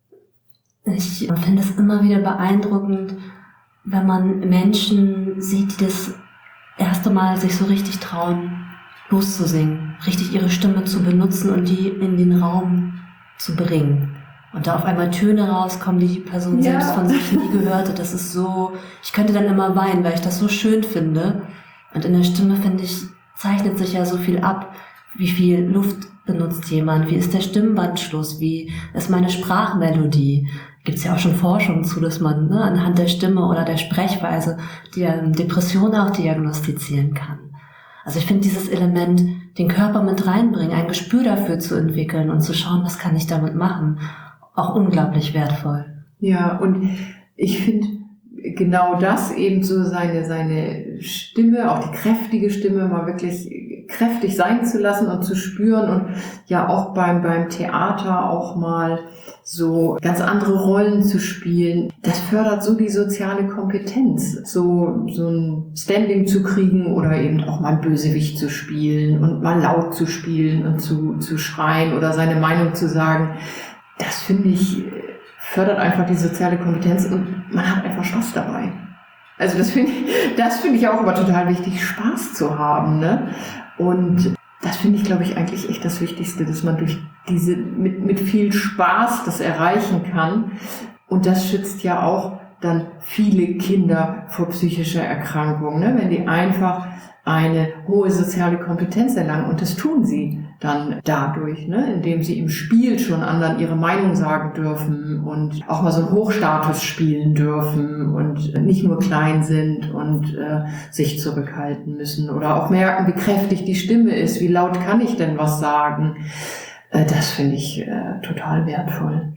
ich finde es immer wieder beeindruckend, wenn man Menschen sieht, die das erste Mal sich so richtig trauen, loszusingen, richtig ihre Stimme zu benutzen und die in den Raum zu bringen. Und da auf einmal Töne rauskommen, die die Person ja. selbst von sich nie gehört hat. Das ist so, ich könnte dann immer weinen, weil ich das so schön finde. Und in der Stimme, finde ich, zeichnet sich ja so viel ab. Wie viel Luft benutzt jemand? Wie ist der Stimmbandschluss? Wie ist meine Sprachmelodie? Gibt es ja auch schon Forschung zu, dass man ne, anhand der Stimme oder der Sprechweise die ähm, Depression auch diagnostizieren kann. Also ich finde dieses Element, den Körper mit reinbringen, ein Gespür dafür zu entwickeln und zu schauen, was kann ich damit machen, auch unglaublich wertvoll. Ja, und ich finde genau das eben so seine, seine Stimme, auch die kräftige Stimme mal wirklich kräftig sein zu lassen und zu spüren und ja auch beim, beim Theater auch mal so ganz andere Rollen zu spielen. Das fördert so die soziale Kompetenz, so, so ein Standing zu kriegen oder eben auch mal Bösewicht zu spielen und mal laut zu spielen und zu, zu schreien oder seine Meinung zu sagen. Das finde ich, fördert einfach die soziale Kompetenz und man hat einfach Spaß dabei. Also das finde ich, das finde ich auch immer total wichtig, Spaß zu haben, ne? Und das finde ich, glaube ich, eigentlich echt das Wichtigste, dass man durch diese, mit, mit viel Spaß das erreichen kann. Und das schützt ja auch dann viele Kinder vor psychischer Erkrankung, ne? Wenn die einfach eine hohe soziale Kompetenz erlangen. Und das tun sie dann dadurch, ne? Indem sie im Spiel schon anderen ihre Meinung sagen dürfen und auch mal so einen Hochstatus spielen dürfen und nicht nur klein sind und äh, sich zurückhalten müssen oder auch merken, wie kräftig die Stimme ist, wie laut kann ich denn was sagen. Äh, das finde ich äh, total wertvoll.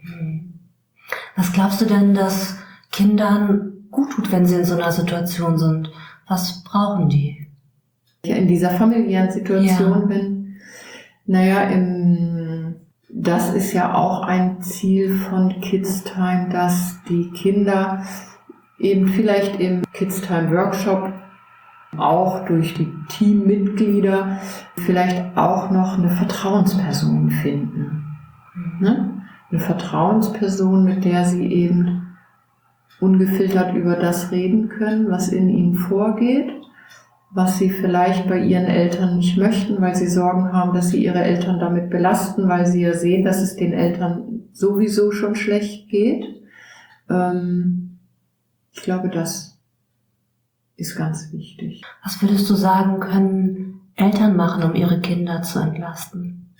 Was glaubst du denn, dass Kindern gut tut, wenn sie in so einer Situation sind? Was brauchen die? Ich in dieser familiären Situation ja. bin. Naja, im, das ist ja auch ein Ziel von Kids Time, dass die Kinder eben vielleicht im Kids Time Workshop auch durch die Teammitglieder vielleicht auch noch eine Vertrauensperson finden. Mhm. Ne? Eine Vertrauensperson, mit der sie eben ungefiltert über das reden können, was in ihnen vorgeht, was sie vielleicht bei ihren Eltern nicht möchten, weil sie Sorgen haben, dass sie ihre Eltern damit belasten, weil sie ja sehen, dass es den Eltern sowieso schon schlecht geht. Ähm, ich glaube, das ist ganz wichtig. Was würdest du sagen, können Eltern machen, um ihre Kinder zu entlasten?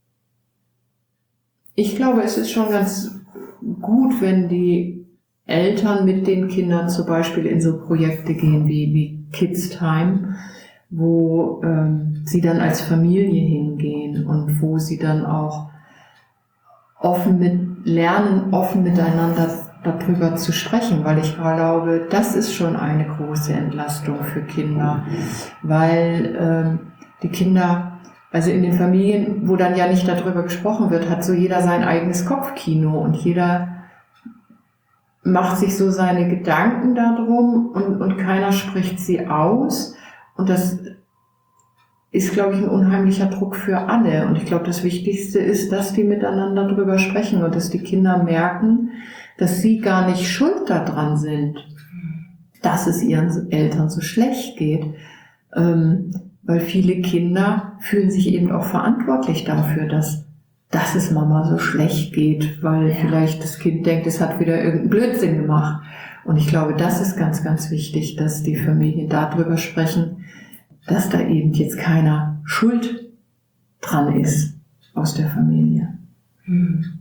Ich glaube, es ist schon ganz gut, wenn die Eltern mit den Kindern zum Beispiel in so Projekte gehen wie, wie Kids Time, wo ähm, sie dann als Familie hingehen und wo sie dann auch offen mit lernen, offen miteinander darüber zu sprechen, weil ich glaube, das ist schon eine große Entlastung für Kinder, weil ähm, die Kinder, also in den Familien, wo dann ja nicht darüber gesprochen wird, hat so jeder sein eigenes Kopfkino und jeder macht sich so seine Gedanken darum und, und keiner spricht sie aus und das ist, glaube ich, ein unheimlicher Druck für alle und ich glaube, das Wichtigste ist, dass die miteinander darüber sprechen und dass die Kinder merken, dass sie gar nicht schuld daran sind, dass es ihren Eltern so schlecht geht. Ähm, weil viele Kinder fühlen sich eben auch verantwortlich dafür, dass, dass es Mama so schlecht geht, weil ja. vielleicht das Kind denkt, es hat wieder irgendeinen Blödsinn gemacht. Und ich glaube, das ist ganz, ganz wichtig, dass die Familien darüber sprechen, dass da eben jetzt keiner schuld dran ist aus der Familie. Hm.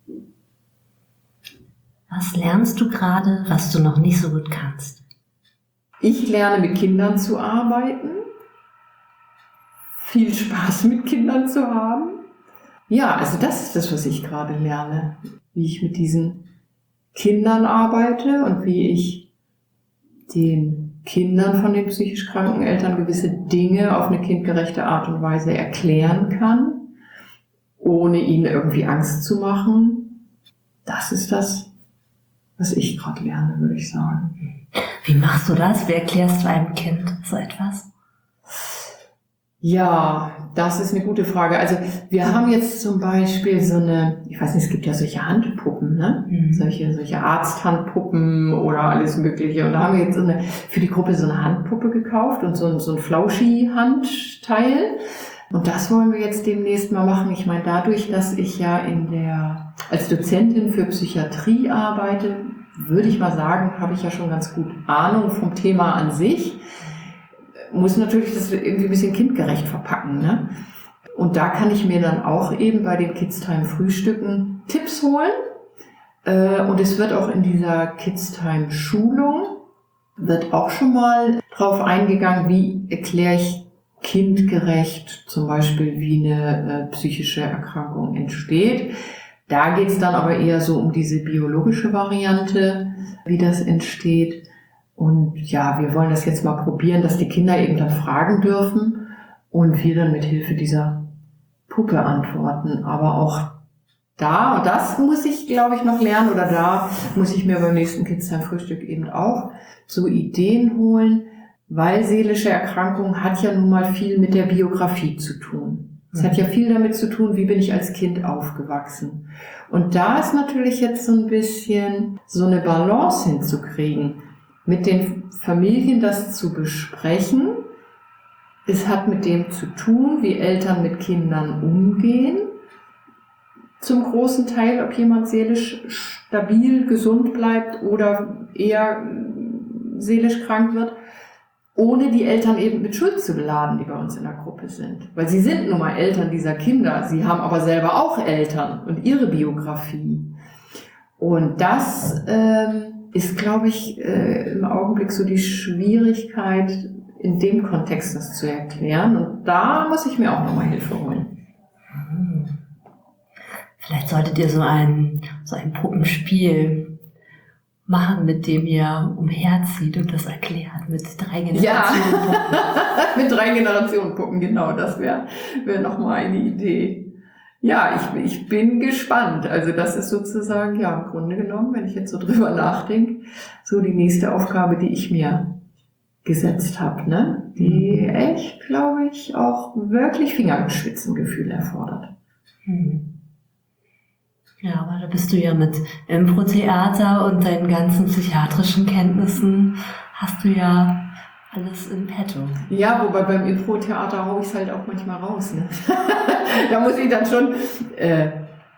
Was lernst du gerade, was du noch nicht so gut kannst? Ich lerne mit Kindern zu arbeiten, viel Spaß mit Kindern zu haben. Ja, also das ist das, was ich gerade lerne, wie ich mit diesen Kindern arbeite und wie ich den Kindern von den psychisch kranken Eltern gewisse Dinge auf eine kindgerechte Art und Weise erklären kann, ohne ihnen irgendwie Angst zu machen. Das ist das, was ich gerade lerne, würde ich sagen. Wie machst du das? Wie erklärst du einem Kind so etwas? Ja, das ist eine gute Frage. Also wir haben jetzt zum Beispiel so eine, ich weiß nicht, es gibt ja solche Handpuppen, ne? Mhm. Solche, solche Arzthandpuppen oder alles Mögliche. Und da haben wir jetzt so eine, für die Gruppe so eine Handpuppe gekauft und so ein, so ein Flauschi-Handteil. Und das wollen wir jetzt demnächst mal machen. Ich meine, dadurch, dass ich ja in der, als Dozentin für Psychiatrie arbeite, würde ich mal sagen, habe ich ja schon ganz gut Ahnung vom Thema an sich. Muss natürlich das irgendwie ein bisschen kindgerecht verpacken, ne? Und da kann ich mir dann auch eben bei den Kids Time Frühstücken Tipps holen. Und es wird auch in dieser Kids Time Schulung, wird auch schon mal drauf eingegangen, wie erkläre ich kindgerecht zum Beispiel, wie eine äh, psychische Erkrankung entsteht. Da geht es dann aber eher so um diese biologische Variante, wie das entsteht. Und ja, wir wollen das jetzt mal probieren, dass die Kinder eben dann fragen dürfen und wir dann mit Hilfe dieser Puppe antworten. Aber auch da, und das muss ich, glaube ich, noch lernen, oder da muss ich mir beim nächsten Kids Time Frühstück eben auch so Ideen holen, weil seelische Erkrankung hat ja nun mal viel mit der Biografie zu tun. Es hat ja viel damit zu tun, wie bin ich als Kind aufgewachsen. Und da ist natürlich jetzt so ein bisschen so eine Balance hinzukriegen, mit den Familien das zu besprechen. Es hat mit dem zu tun, wie Eltern mit Kindern umgehen. Zum großen Teil, ob jemand seelisch stabil, gesund bleibt oder eher seelisch krank wird, ohne die Eltern eben mit Schuld zu beladen, die bei uns in der Gruppe sind. Weil sie sind nun mal Eltern dieser Kinder, sie haben aber selber auch Eltern und ihre Biografie. Und das ähm, ist, glaube ich, äh, im Augenblick so die Schwierigkeit, in dem Kontext das zu erklären. Und da muss ich mir auch nochmal Hilfe holen. Vielleicht solltet ihr so ein, so ein Puppenspiel machen, mit dem ihr umherzieht und das erklärt mit drei Generationen Puppen. Ja, mit drei Generationen Puppen, genau, das wäre wär nochmal eine Idee. Ja, ich, ich bin gespannt. Also das ist sozusagen, ja, im Grunde genommen, wenn ich jetzt so drüber nachdenke, so die nächste Aufgabe, die ich mir gesetzt habe, ne? Die echt, glaube ich, auch wirklich Fingerspitzengefühl erfordert. Hm. Ja, aber da bist du ja mit Impro-Theater und deinen ganzen psychiatrischen Kenntnissen hast du ja alles in petto. Ja, wobei beim Impro-Theater hau ich es halt auch manchmal raus. Ne? Da muss ich dann schon, äh,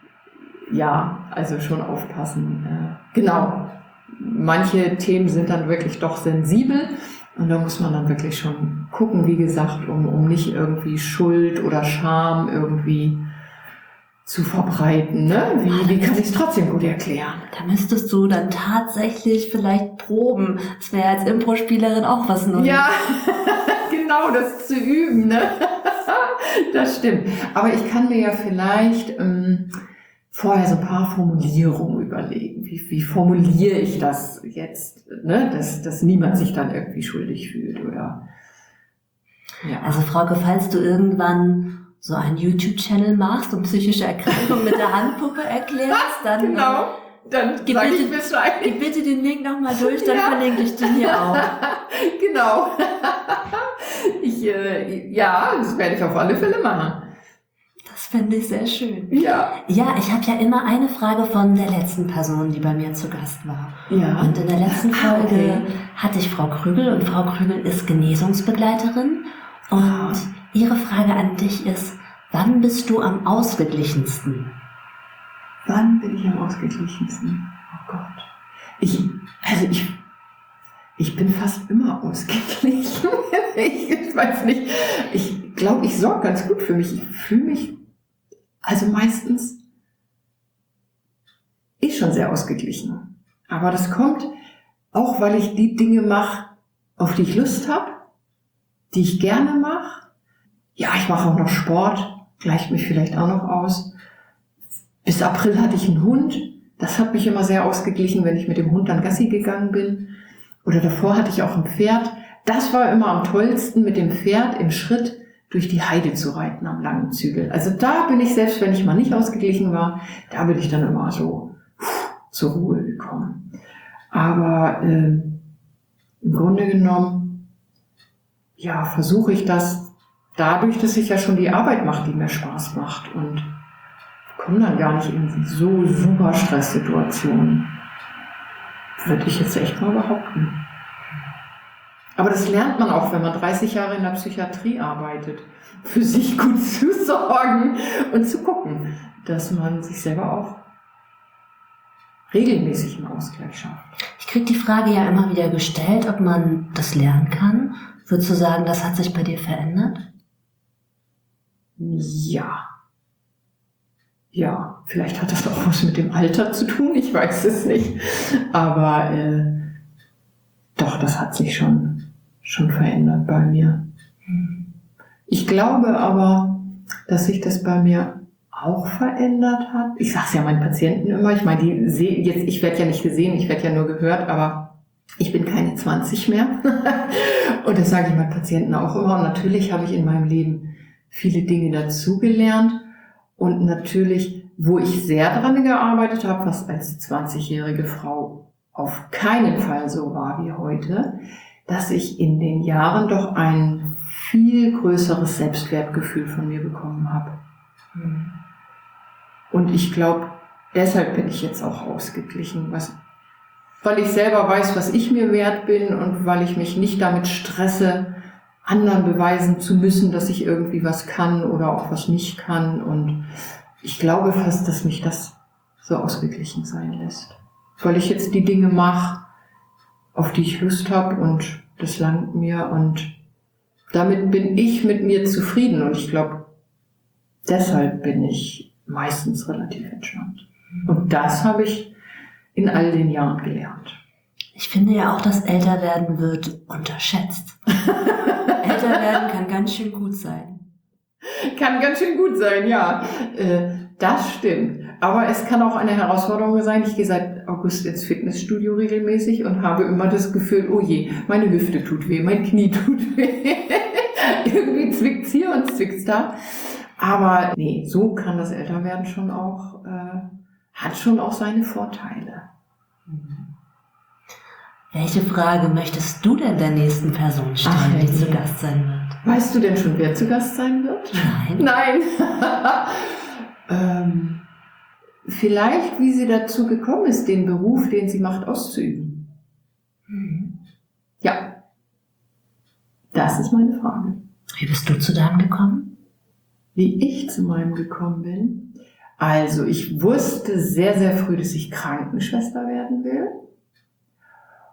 ja, also schon aufpassen. Äh, genau, manche Themen sind dann wirklich doch sensibel Und da muss man dann wirklich schon gucken, wie gesagt, um, um nicht irgendwie Schuld oder Scham irgendwie zu verbreiten. Ne? Wie, wie kann ich es trotzdem gut erklären? Da müsstest du dann tatsächlich vielleicht proben. Das wäre als Impro-Spielerin auch was Neues. Ja, genau, das zu üben. Ne? Das stimmt. Aber ich kann mir ja vielleicht ähm, vorher so ein paar Formulierungen überlegen. Wie, wie formuliere ich das jetzt, ne? dass, dass niemand sich dann irgendwie schuldig fühlt? Oder ja. Also Frauke, falls du irgendwann so einen YouTube-Channel machst und psychische Erkrankungen mit der Handpuppe erklärst, dann, genau. Dann gib, sag bitte, ich Bescheid. gib bitte den Link nochmal durch, dann Ja. verlinke ich den hier auch. Genau. Ich, äh, ja, das werde ich auf alle Fälle machen. Das fände ich sehr schön. Ja. Ja, ich habe ja immer eine Frage von der letzten Person, die bei mir zu Gast war. Ja. Und in der letzten Ah, Folge okay. hatte ich Frau Krügel und Frau Krügel ist Genesungsbegleiterin. Und Ah. ihre Frage an dich ist, wann bist du am ausgeglichensten? Wann bin ich am ausgeglichensten? Oh Gott. Ich, also ich, ich bin fast immer ausgeglichen. ich, ich weiß nicht. Ich glaube, ich sorge ganz gut für mich. Ich fühle mich, also meistens, ist schon sehr ausgeglichen. Aber das kommt auch, weil ich die Dinge mache, auf die ich Lust habe, die ich gerne mache. Ja, ich mache auch noch Sport, gleicht mich vielleicht auch noch aus. Bis April hatte ich einen Hund. Das hat mich immer sehr ausgeglichen, wenn ich mit dem Hund dann Gassi gegangen bin. Oder davor hatte ich auch ein Pferd. Das war immer am tollsten, mit dem Pferd im Schritt durch die Heide zu reiten am langen Zügel. Also da bin ich, selbst wenn ich mal nicht ausgeglichen war, da bin ich dann immer so pff, zur Ruhe gekommen. Aber äh, im Grunde genommen, ja, versuche ich das dadurch, dass ich ja schon die Arbeit mache, die mir Spaß macht, und komme dann gar nicht in so super Stresssituationen. Würde ich jetzt echt mal behaupten. Aber das lernt man auch, wenn man dreißig Jahre in der Psychiatrie arbeitet, für sich gut zu sorgen und zu gucken, dass man sich selber auch regelmäßig einen Ausgleich schafft. Ich kriege die Frage ja immer wieder gestellt, ob man das lernen kann. Würdest du sagen, das hat sich bei dir verändert? Ja. Ja, vielleicht hat das auch was mit dem Alter zu tun, ich weiß es nicht. Aber äh, doch, das hat sich schon, schon verändert bei mir. Ich glaube aber, dass sich das bei mir auch verändert hat. Ich sage es ja meinen Patienten immer, ich meine, die sehen jetzt, ich werde ja nicht gesehen, ich werde ja nur gehört, aber ich bin keine zwanzig mehr. Und das sage ich meinen Patienten auch immer. Und natürlich habe ich in meinem Leben viele Dinge dazugelernt. Und natürlich, wo ich sehr dran gearbeitet habe, was als zwanzigjährige Frau auf keinen Fall so war wie heute, dass ich in den Jahren doch ein viel größeres Selbstwertgefühl von mir bekommen habe. Und ich glaube, deshalb bin ich jetzt auch ausgeglichen, was, weil ich selber weiß, was ich mir wert bin und weil ich mich nicht damit stresse, anderen beweisen zu müssen, dass ich irgendwie was kann oder auch was nicht kann. Und ich glaube fast, dass mich das so ausgeglichen sein lässt. Weil ich jetzt die Dinge mache, auf die ich Lust habe, und das langt mir, und damit bin ich mit mir zufrieden. Und ich glaube, deshalb bin ich meistens relativ entspannt. Und das habe ich in all den Jahren gelernt. Ich finde ja auch, dass Älterwerden wird unterschätzt. Älterwerden kann ganz schön gut sein. Kann ganz schön gut sein, ja. Äh, das stimmt. Aber es kann auch eine Herausforderung sein. Ich gehe seit August ins Fitnessstudio regelmäßig und habe immer das Gefühl, oh je, meine Hüfte tut weh, mein Knie tut weh. Irgendwie zwickt's hier und zwickt's da. Aber nee, so kann das Älterwerden schon auch, äh, hat schon auch seine Vorteile. Welche Frage möchtest du denn der nächsten Person stellen, Ach, die zu je. Gast sein wird? Weißt du denn schon, wer zu Gast sein wird? Nein. Nein. ähm, vielleicht, wie sie dazu gekommen ist, den Beruf, den sie macht, auszuüben. Mhm. Ja. Das ist meine Frage. Wie bist du zu deinem gekommen? Wie ich zu meinem gekommen bin? Also, ich wusste sehr, sehr früh, dass ich Krankenschwester werden will.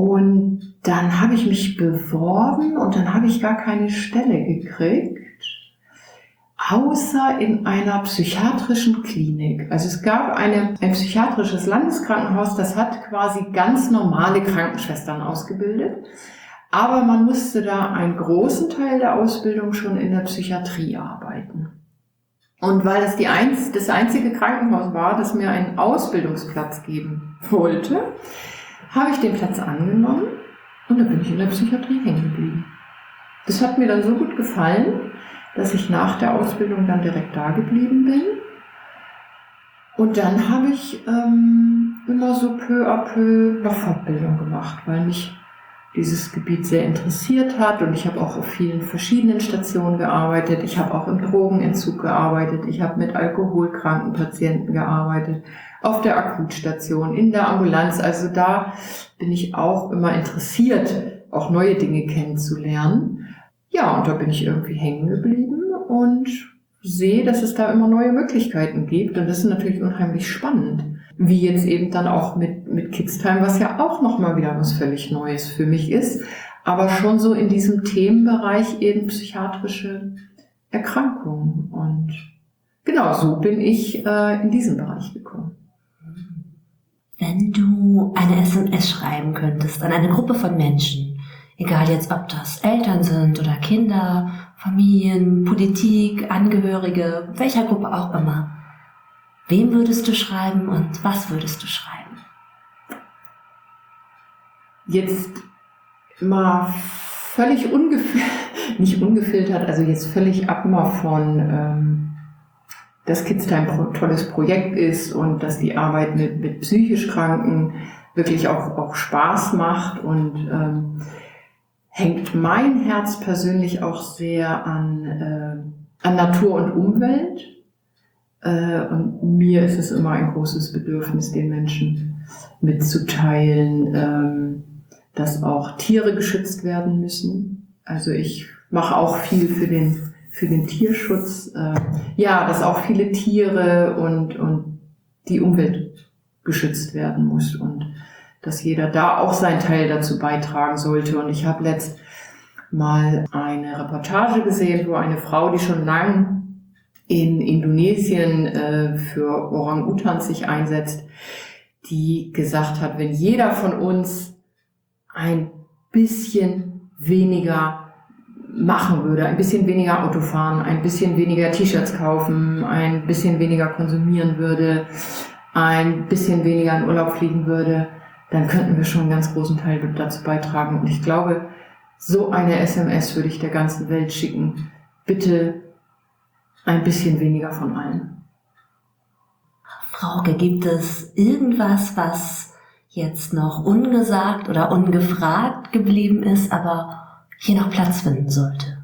Und dann habe ich mich beworben und dann habe ich gar keine Stelle gekriegt, außer in einer psychiatrischen Klinik. Also es gab eine, ein psychiatrisches Landeskrankenhaus, das hat quasi ganz normale Krankenschwestern ausgebildet. Aber man musste da einen großen Teil der Ausbildung schon in der Psychiatrie arbeiten. Und weil das die einz, das einzige Krankenhaus war, das mir einen Ausbildungsplatz geben wollte, habe ich den Platz angenommen und dann bin ich in der Psychiatrie hängen geblieben. Das hat mir dann so gut gefallen, dass ich nach der Ausbildung dann direkt da geblieben bin. Und dann habe ich ähm, immer so peu à peu noch Fortbildung gemacht, weil mich dieses Gebiet sehr interessiert hat und ich habe auch auf vielen verschiedenen Stationen gearbeitet. Ich habe auch im Drogenentzug gearbeitet, ich habe mit alkoholkranken Patienten gearbeitet, auf der Akutstation, in der Ambulanz. Also da bin ich auch immer interessiert, auch neue Dinge kennenzulernen. Ja, und da bin ich irgendwie hängen geblieben und sehe, dass es da immer neue Möglichkeiten gibt und das ist natürlich unheimlich spannend. Wie jetzt eben dann auch mit, mit Kids-Time, was ja auch nochmal wieder was völlig Neues für mich ist, aber schon so in diesem Themenbereich eben psychiatrische Erkrankungen. Und genau, so bin ich äh, in diesen Bereich gekommen. Wenn du eine S M S schreiben könntest an eine Gruppe von Menschen, egal jetzt ob das Eltern sind oder Kinder, Familien, Politik, Angehörige, welcher Gruppe auch immer, wem würdest du schreiben und was würdest du schreiben? Jetzt mal völlig ungefiltert, nicht ungefiltert, also jetzt völlig ab mal von, ähm, dass Kids-Time ein tolles Projekt ist und dass die Arbeit mit, mit psychisch Kranken wirklich auch, auch Spaß macht und ähm, hängt mein Herz persönlich auch sehr an, äh, an Natur und Umwelt. Und mir ist es immer ein großes Bedürfnis, den Menschen mitzuteilen, dass auch Tiere geschützt werden müssen. Also ich mache auch viel für den, für den Tierschutz. Ja, dass auch viele Tiere und, und die Umwelt geschützt werden muss und dass jeder da auch seinen Teil dazu beitragen sollte. Und ich habe letzt mal eine Reportage gesehen, wo eine Frau, die schon lange in Indonesien äh, für Orang-Utans sich einsetzt, die gesagt hat, wenn jeder von uns ein bisschen weniger machen würde, ein bisschen weniger Auto fahren, ein bisschen weniger T-Shirts kaufen, ein bisschen weniger konsumieren würde, ein bisschen weniger in Urlaub fliegen würde, dann könnten wir schon einen ganz großen Teil dazu beitragen. Und ich glaube, so eine S M S würde ich der ganzen Welt schicken. Bitte ein bisschen weniger von allem. Frauke, gibt es irgendwas, was jetzt noch ungesagt oder ungefragt geblieben ist, aber hier noch Platz finden sollte?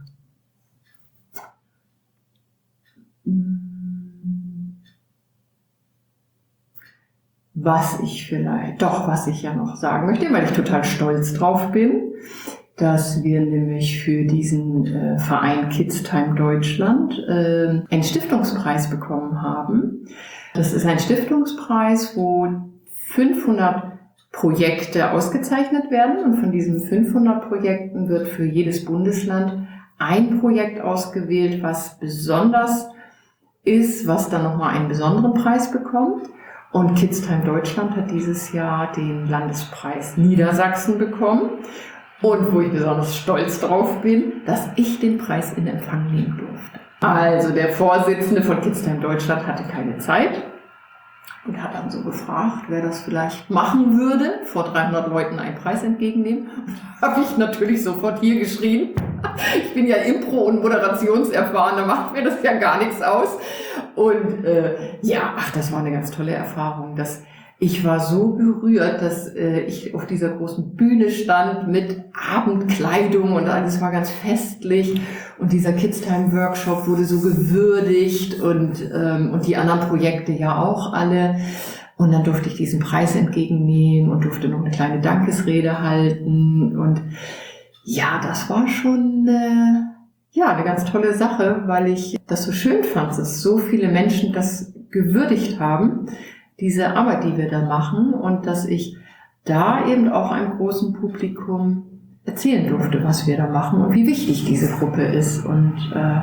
Was ich vielleicht, doch, was ich ja noch sagen möchte, weil ich total stolz drauf bin, dass wir nämlich für diesen äh, Verein Kids-Time Deutschland äh, einen Stiftungspreis bekommen haben. Das ist ein Stiftungspreis, wo fünfhundert Projekte ausgezeichnet werden und von diesen fünfhundert Projekten wird für jedes Bundesland ein Projekt ausgewählt, was besonders ist, was dann nochmal einen besonderen Preis bekommt. Und Kids-Time Deutschland hat dieses Jahr den Landespreis Niedersachsen bekommen. Und wo ich besonders stolz drauf bin, dass ich den Preis in Empfang nehmen durfte. Also der Vorsitzende von Kids-Time Deutschland hatte keine Zeit und hat dann so gefragt, wer das vielleicht machen würde, vor dreihundert Leuten einen Preis entgegennehmen. Und da habe ich natürlich sofort hier geschrien. Ich bin ja Impro- und Moderationserfahren, da macht mir das ja gar nichts aus. Und äh, ja, ach, das war eine ganz tolle Erfahrung. Das Ich war so gerührt, dass äh, ich auf dieser großen Bühne stand mit Abendkleidung und alles war ganz festlich und dieser Kids-Time-Workshop wurde so gewürdigt und, ähm, und die anderen Projekte ja auch alle. Und dann durfte ich diesen Preis entgegennehmen und durfte noch eine kleine Dankesrede halten und ja, das war schon äh, ja eine ganz tolle Sache, weil ich das so schön fand, dass so viele Menschen das gewürdigt haben, diese Arbeit, die wir da machen und dass ich da eben auch einem großen Publikum erzählen durfte, was wir da machen und wie wichtig diese Gruppe ist. Und äh,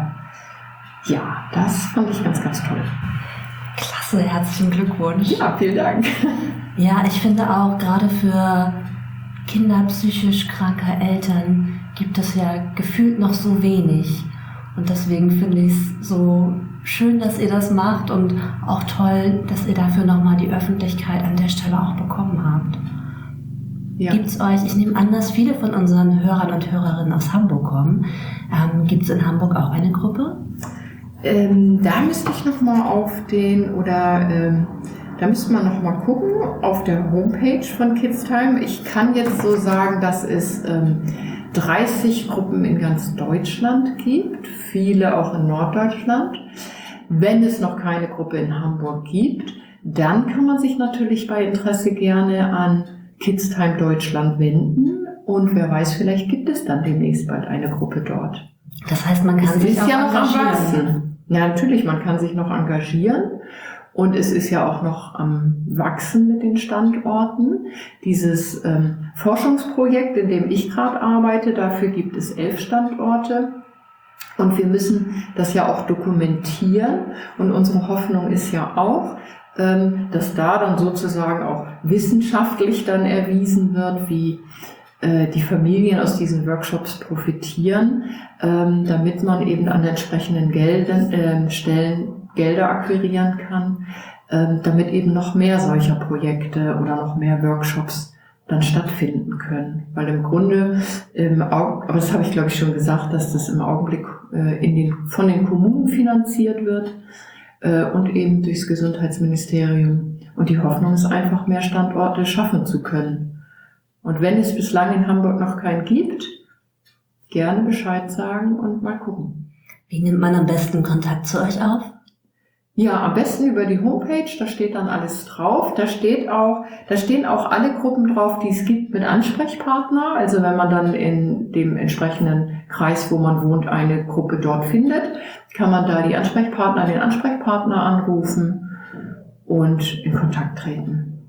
ja, das fand ich ganz, ganz toll. Klasse, herzlichen Glückwunsch. Ja, vielen Dank. Ja, ich finde auch, gerade für Kinder psychisch kranker Eltern gibt es ja gefühlt noch so wenig. Und deswegen finde ich es so schön, dass ihr das macht und auch toll, dass ihr dafür nochmal die Öffentlichkeit an der Stelle auch bekommen habt. Ja. Gibt es euch, ich nehme an, dass viele von unseren Hörern und Hörerinnen aus Hamburg kommen. Ähm, gibt es in Hamburg auch eine Gruppe? Ähm, da müsste ich nochmal auf den, oder ähm, da müsste man nochmal gucken, auf der Homepage von Kidstime. Ich kann jetzt so sagen, dass es ähm, dreißig Gruppen in ganz Deutschland gibt, viele auch in Norddeutschland. Wenn es noch keine Gruppe in Hamburg gibt, dann kann man sich natürlich bei Interesse gerne an Kidstime Deutschland wenden und wer weiß, vielleicht gibt es dann demnächst bald eine Gruppe dort. Das heißt, man kann es sich ist auch ja noch engagieren. Am wachsen. Ja, natürlich, man kann sich noch engagieren und es ist ja auch noch am Wachsen mit den Standorten. Dieses ähm, Forschungsprojekt, in dem ich gerade arbeite, dafür gibt es elf Standorte. Und wir müssen das ja auch dokumentieren und unsere Hoffnung ist ja auch, dass da dann sozusagen auch wissenschaftlich dann erwiesen wird, wie die Familien aus diesen Workshops profitieren, damit man eben an entsprechenden Geldern, Stellen Gelder akquirieren kann, damit eben noch mehr solcher Projekte oder noch mehr Workshops dann stattfinden können. Weil im Grunde, im Augen, aber das habe ich glaube ich schon gesagt, dass das im Augenblick in den, von den Kommunen finanziert wird, und eben durchs Gesundheitsministerium. Und die Hoffnung ist einfach, mehr Standorte schaffen zu können. Und wenn es bislang in Hamburg noch keinen gibt, gerne Bescheid sagen und mal gucken. Wie nimmt man am besten Kontakt zu euch auf? Ja, am besten über die Homepage, da steht dann alles drauf. Da steht auch, da stehen auch alle Gruppen drauf, die es gibt mit Ansprechpartner. Also wenn man dann in dem entsprechenden Kreis, wo man wohnt, eine Gruppe dort findet, kann man da die Ansprechpartner, den Ansprechpartner anrufen und in Kontakt treten.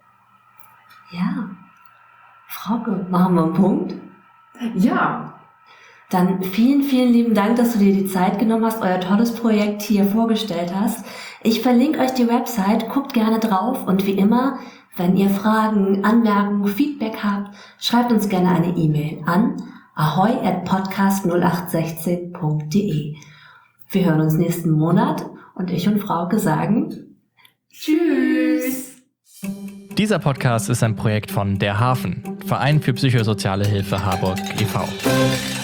Ja. Frauke, machen wir einen Punkt? Ja. Dann vielen, vielen lieben Dank, dass du dir die Zeit genommen hast, euer tolles Projekt hier vorgestellt hast. Ich verlinke euch die Website, guckt gerne drauf und wie immer, wenn ihr Fragen, Anmerkungen, Feedback habt, schreibt uns gerne eine E-Mail an ahoi at podcast null acht sechzehn punkt de. Wir hören uns nächsten Monat und ich und Frauke sagen Tschüss! Dieser Podcast ist ein Projekt von Der Hafen, Verein für psychosoziale Hilfe Harburg e V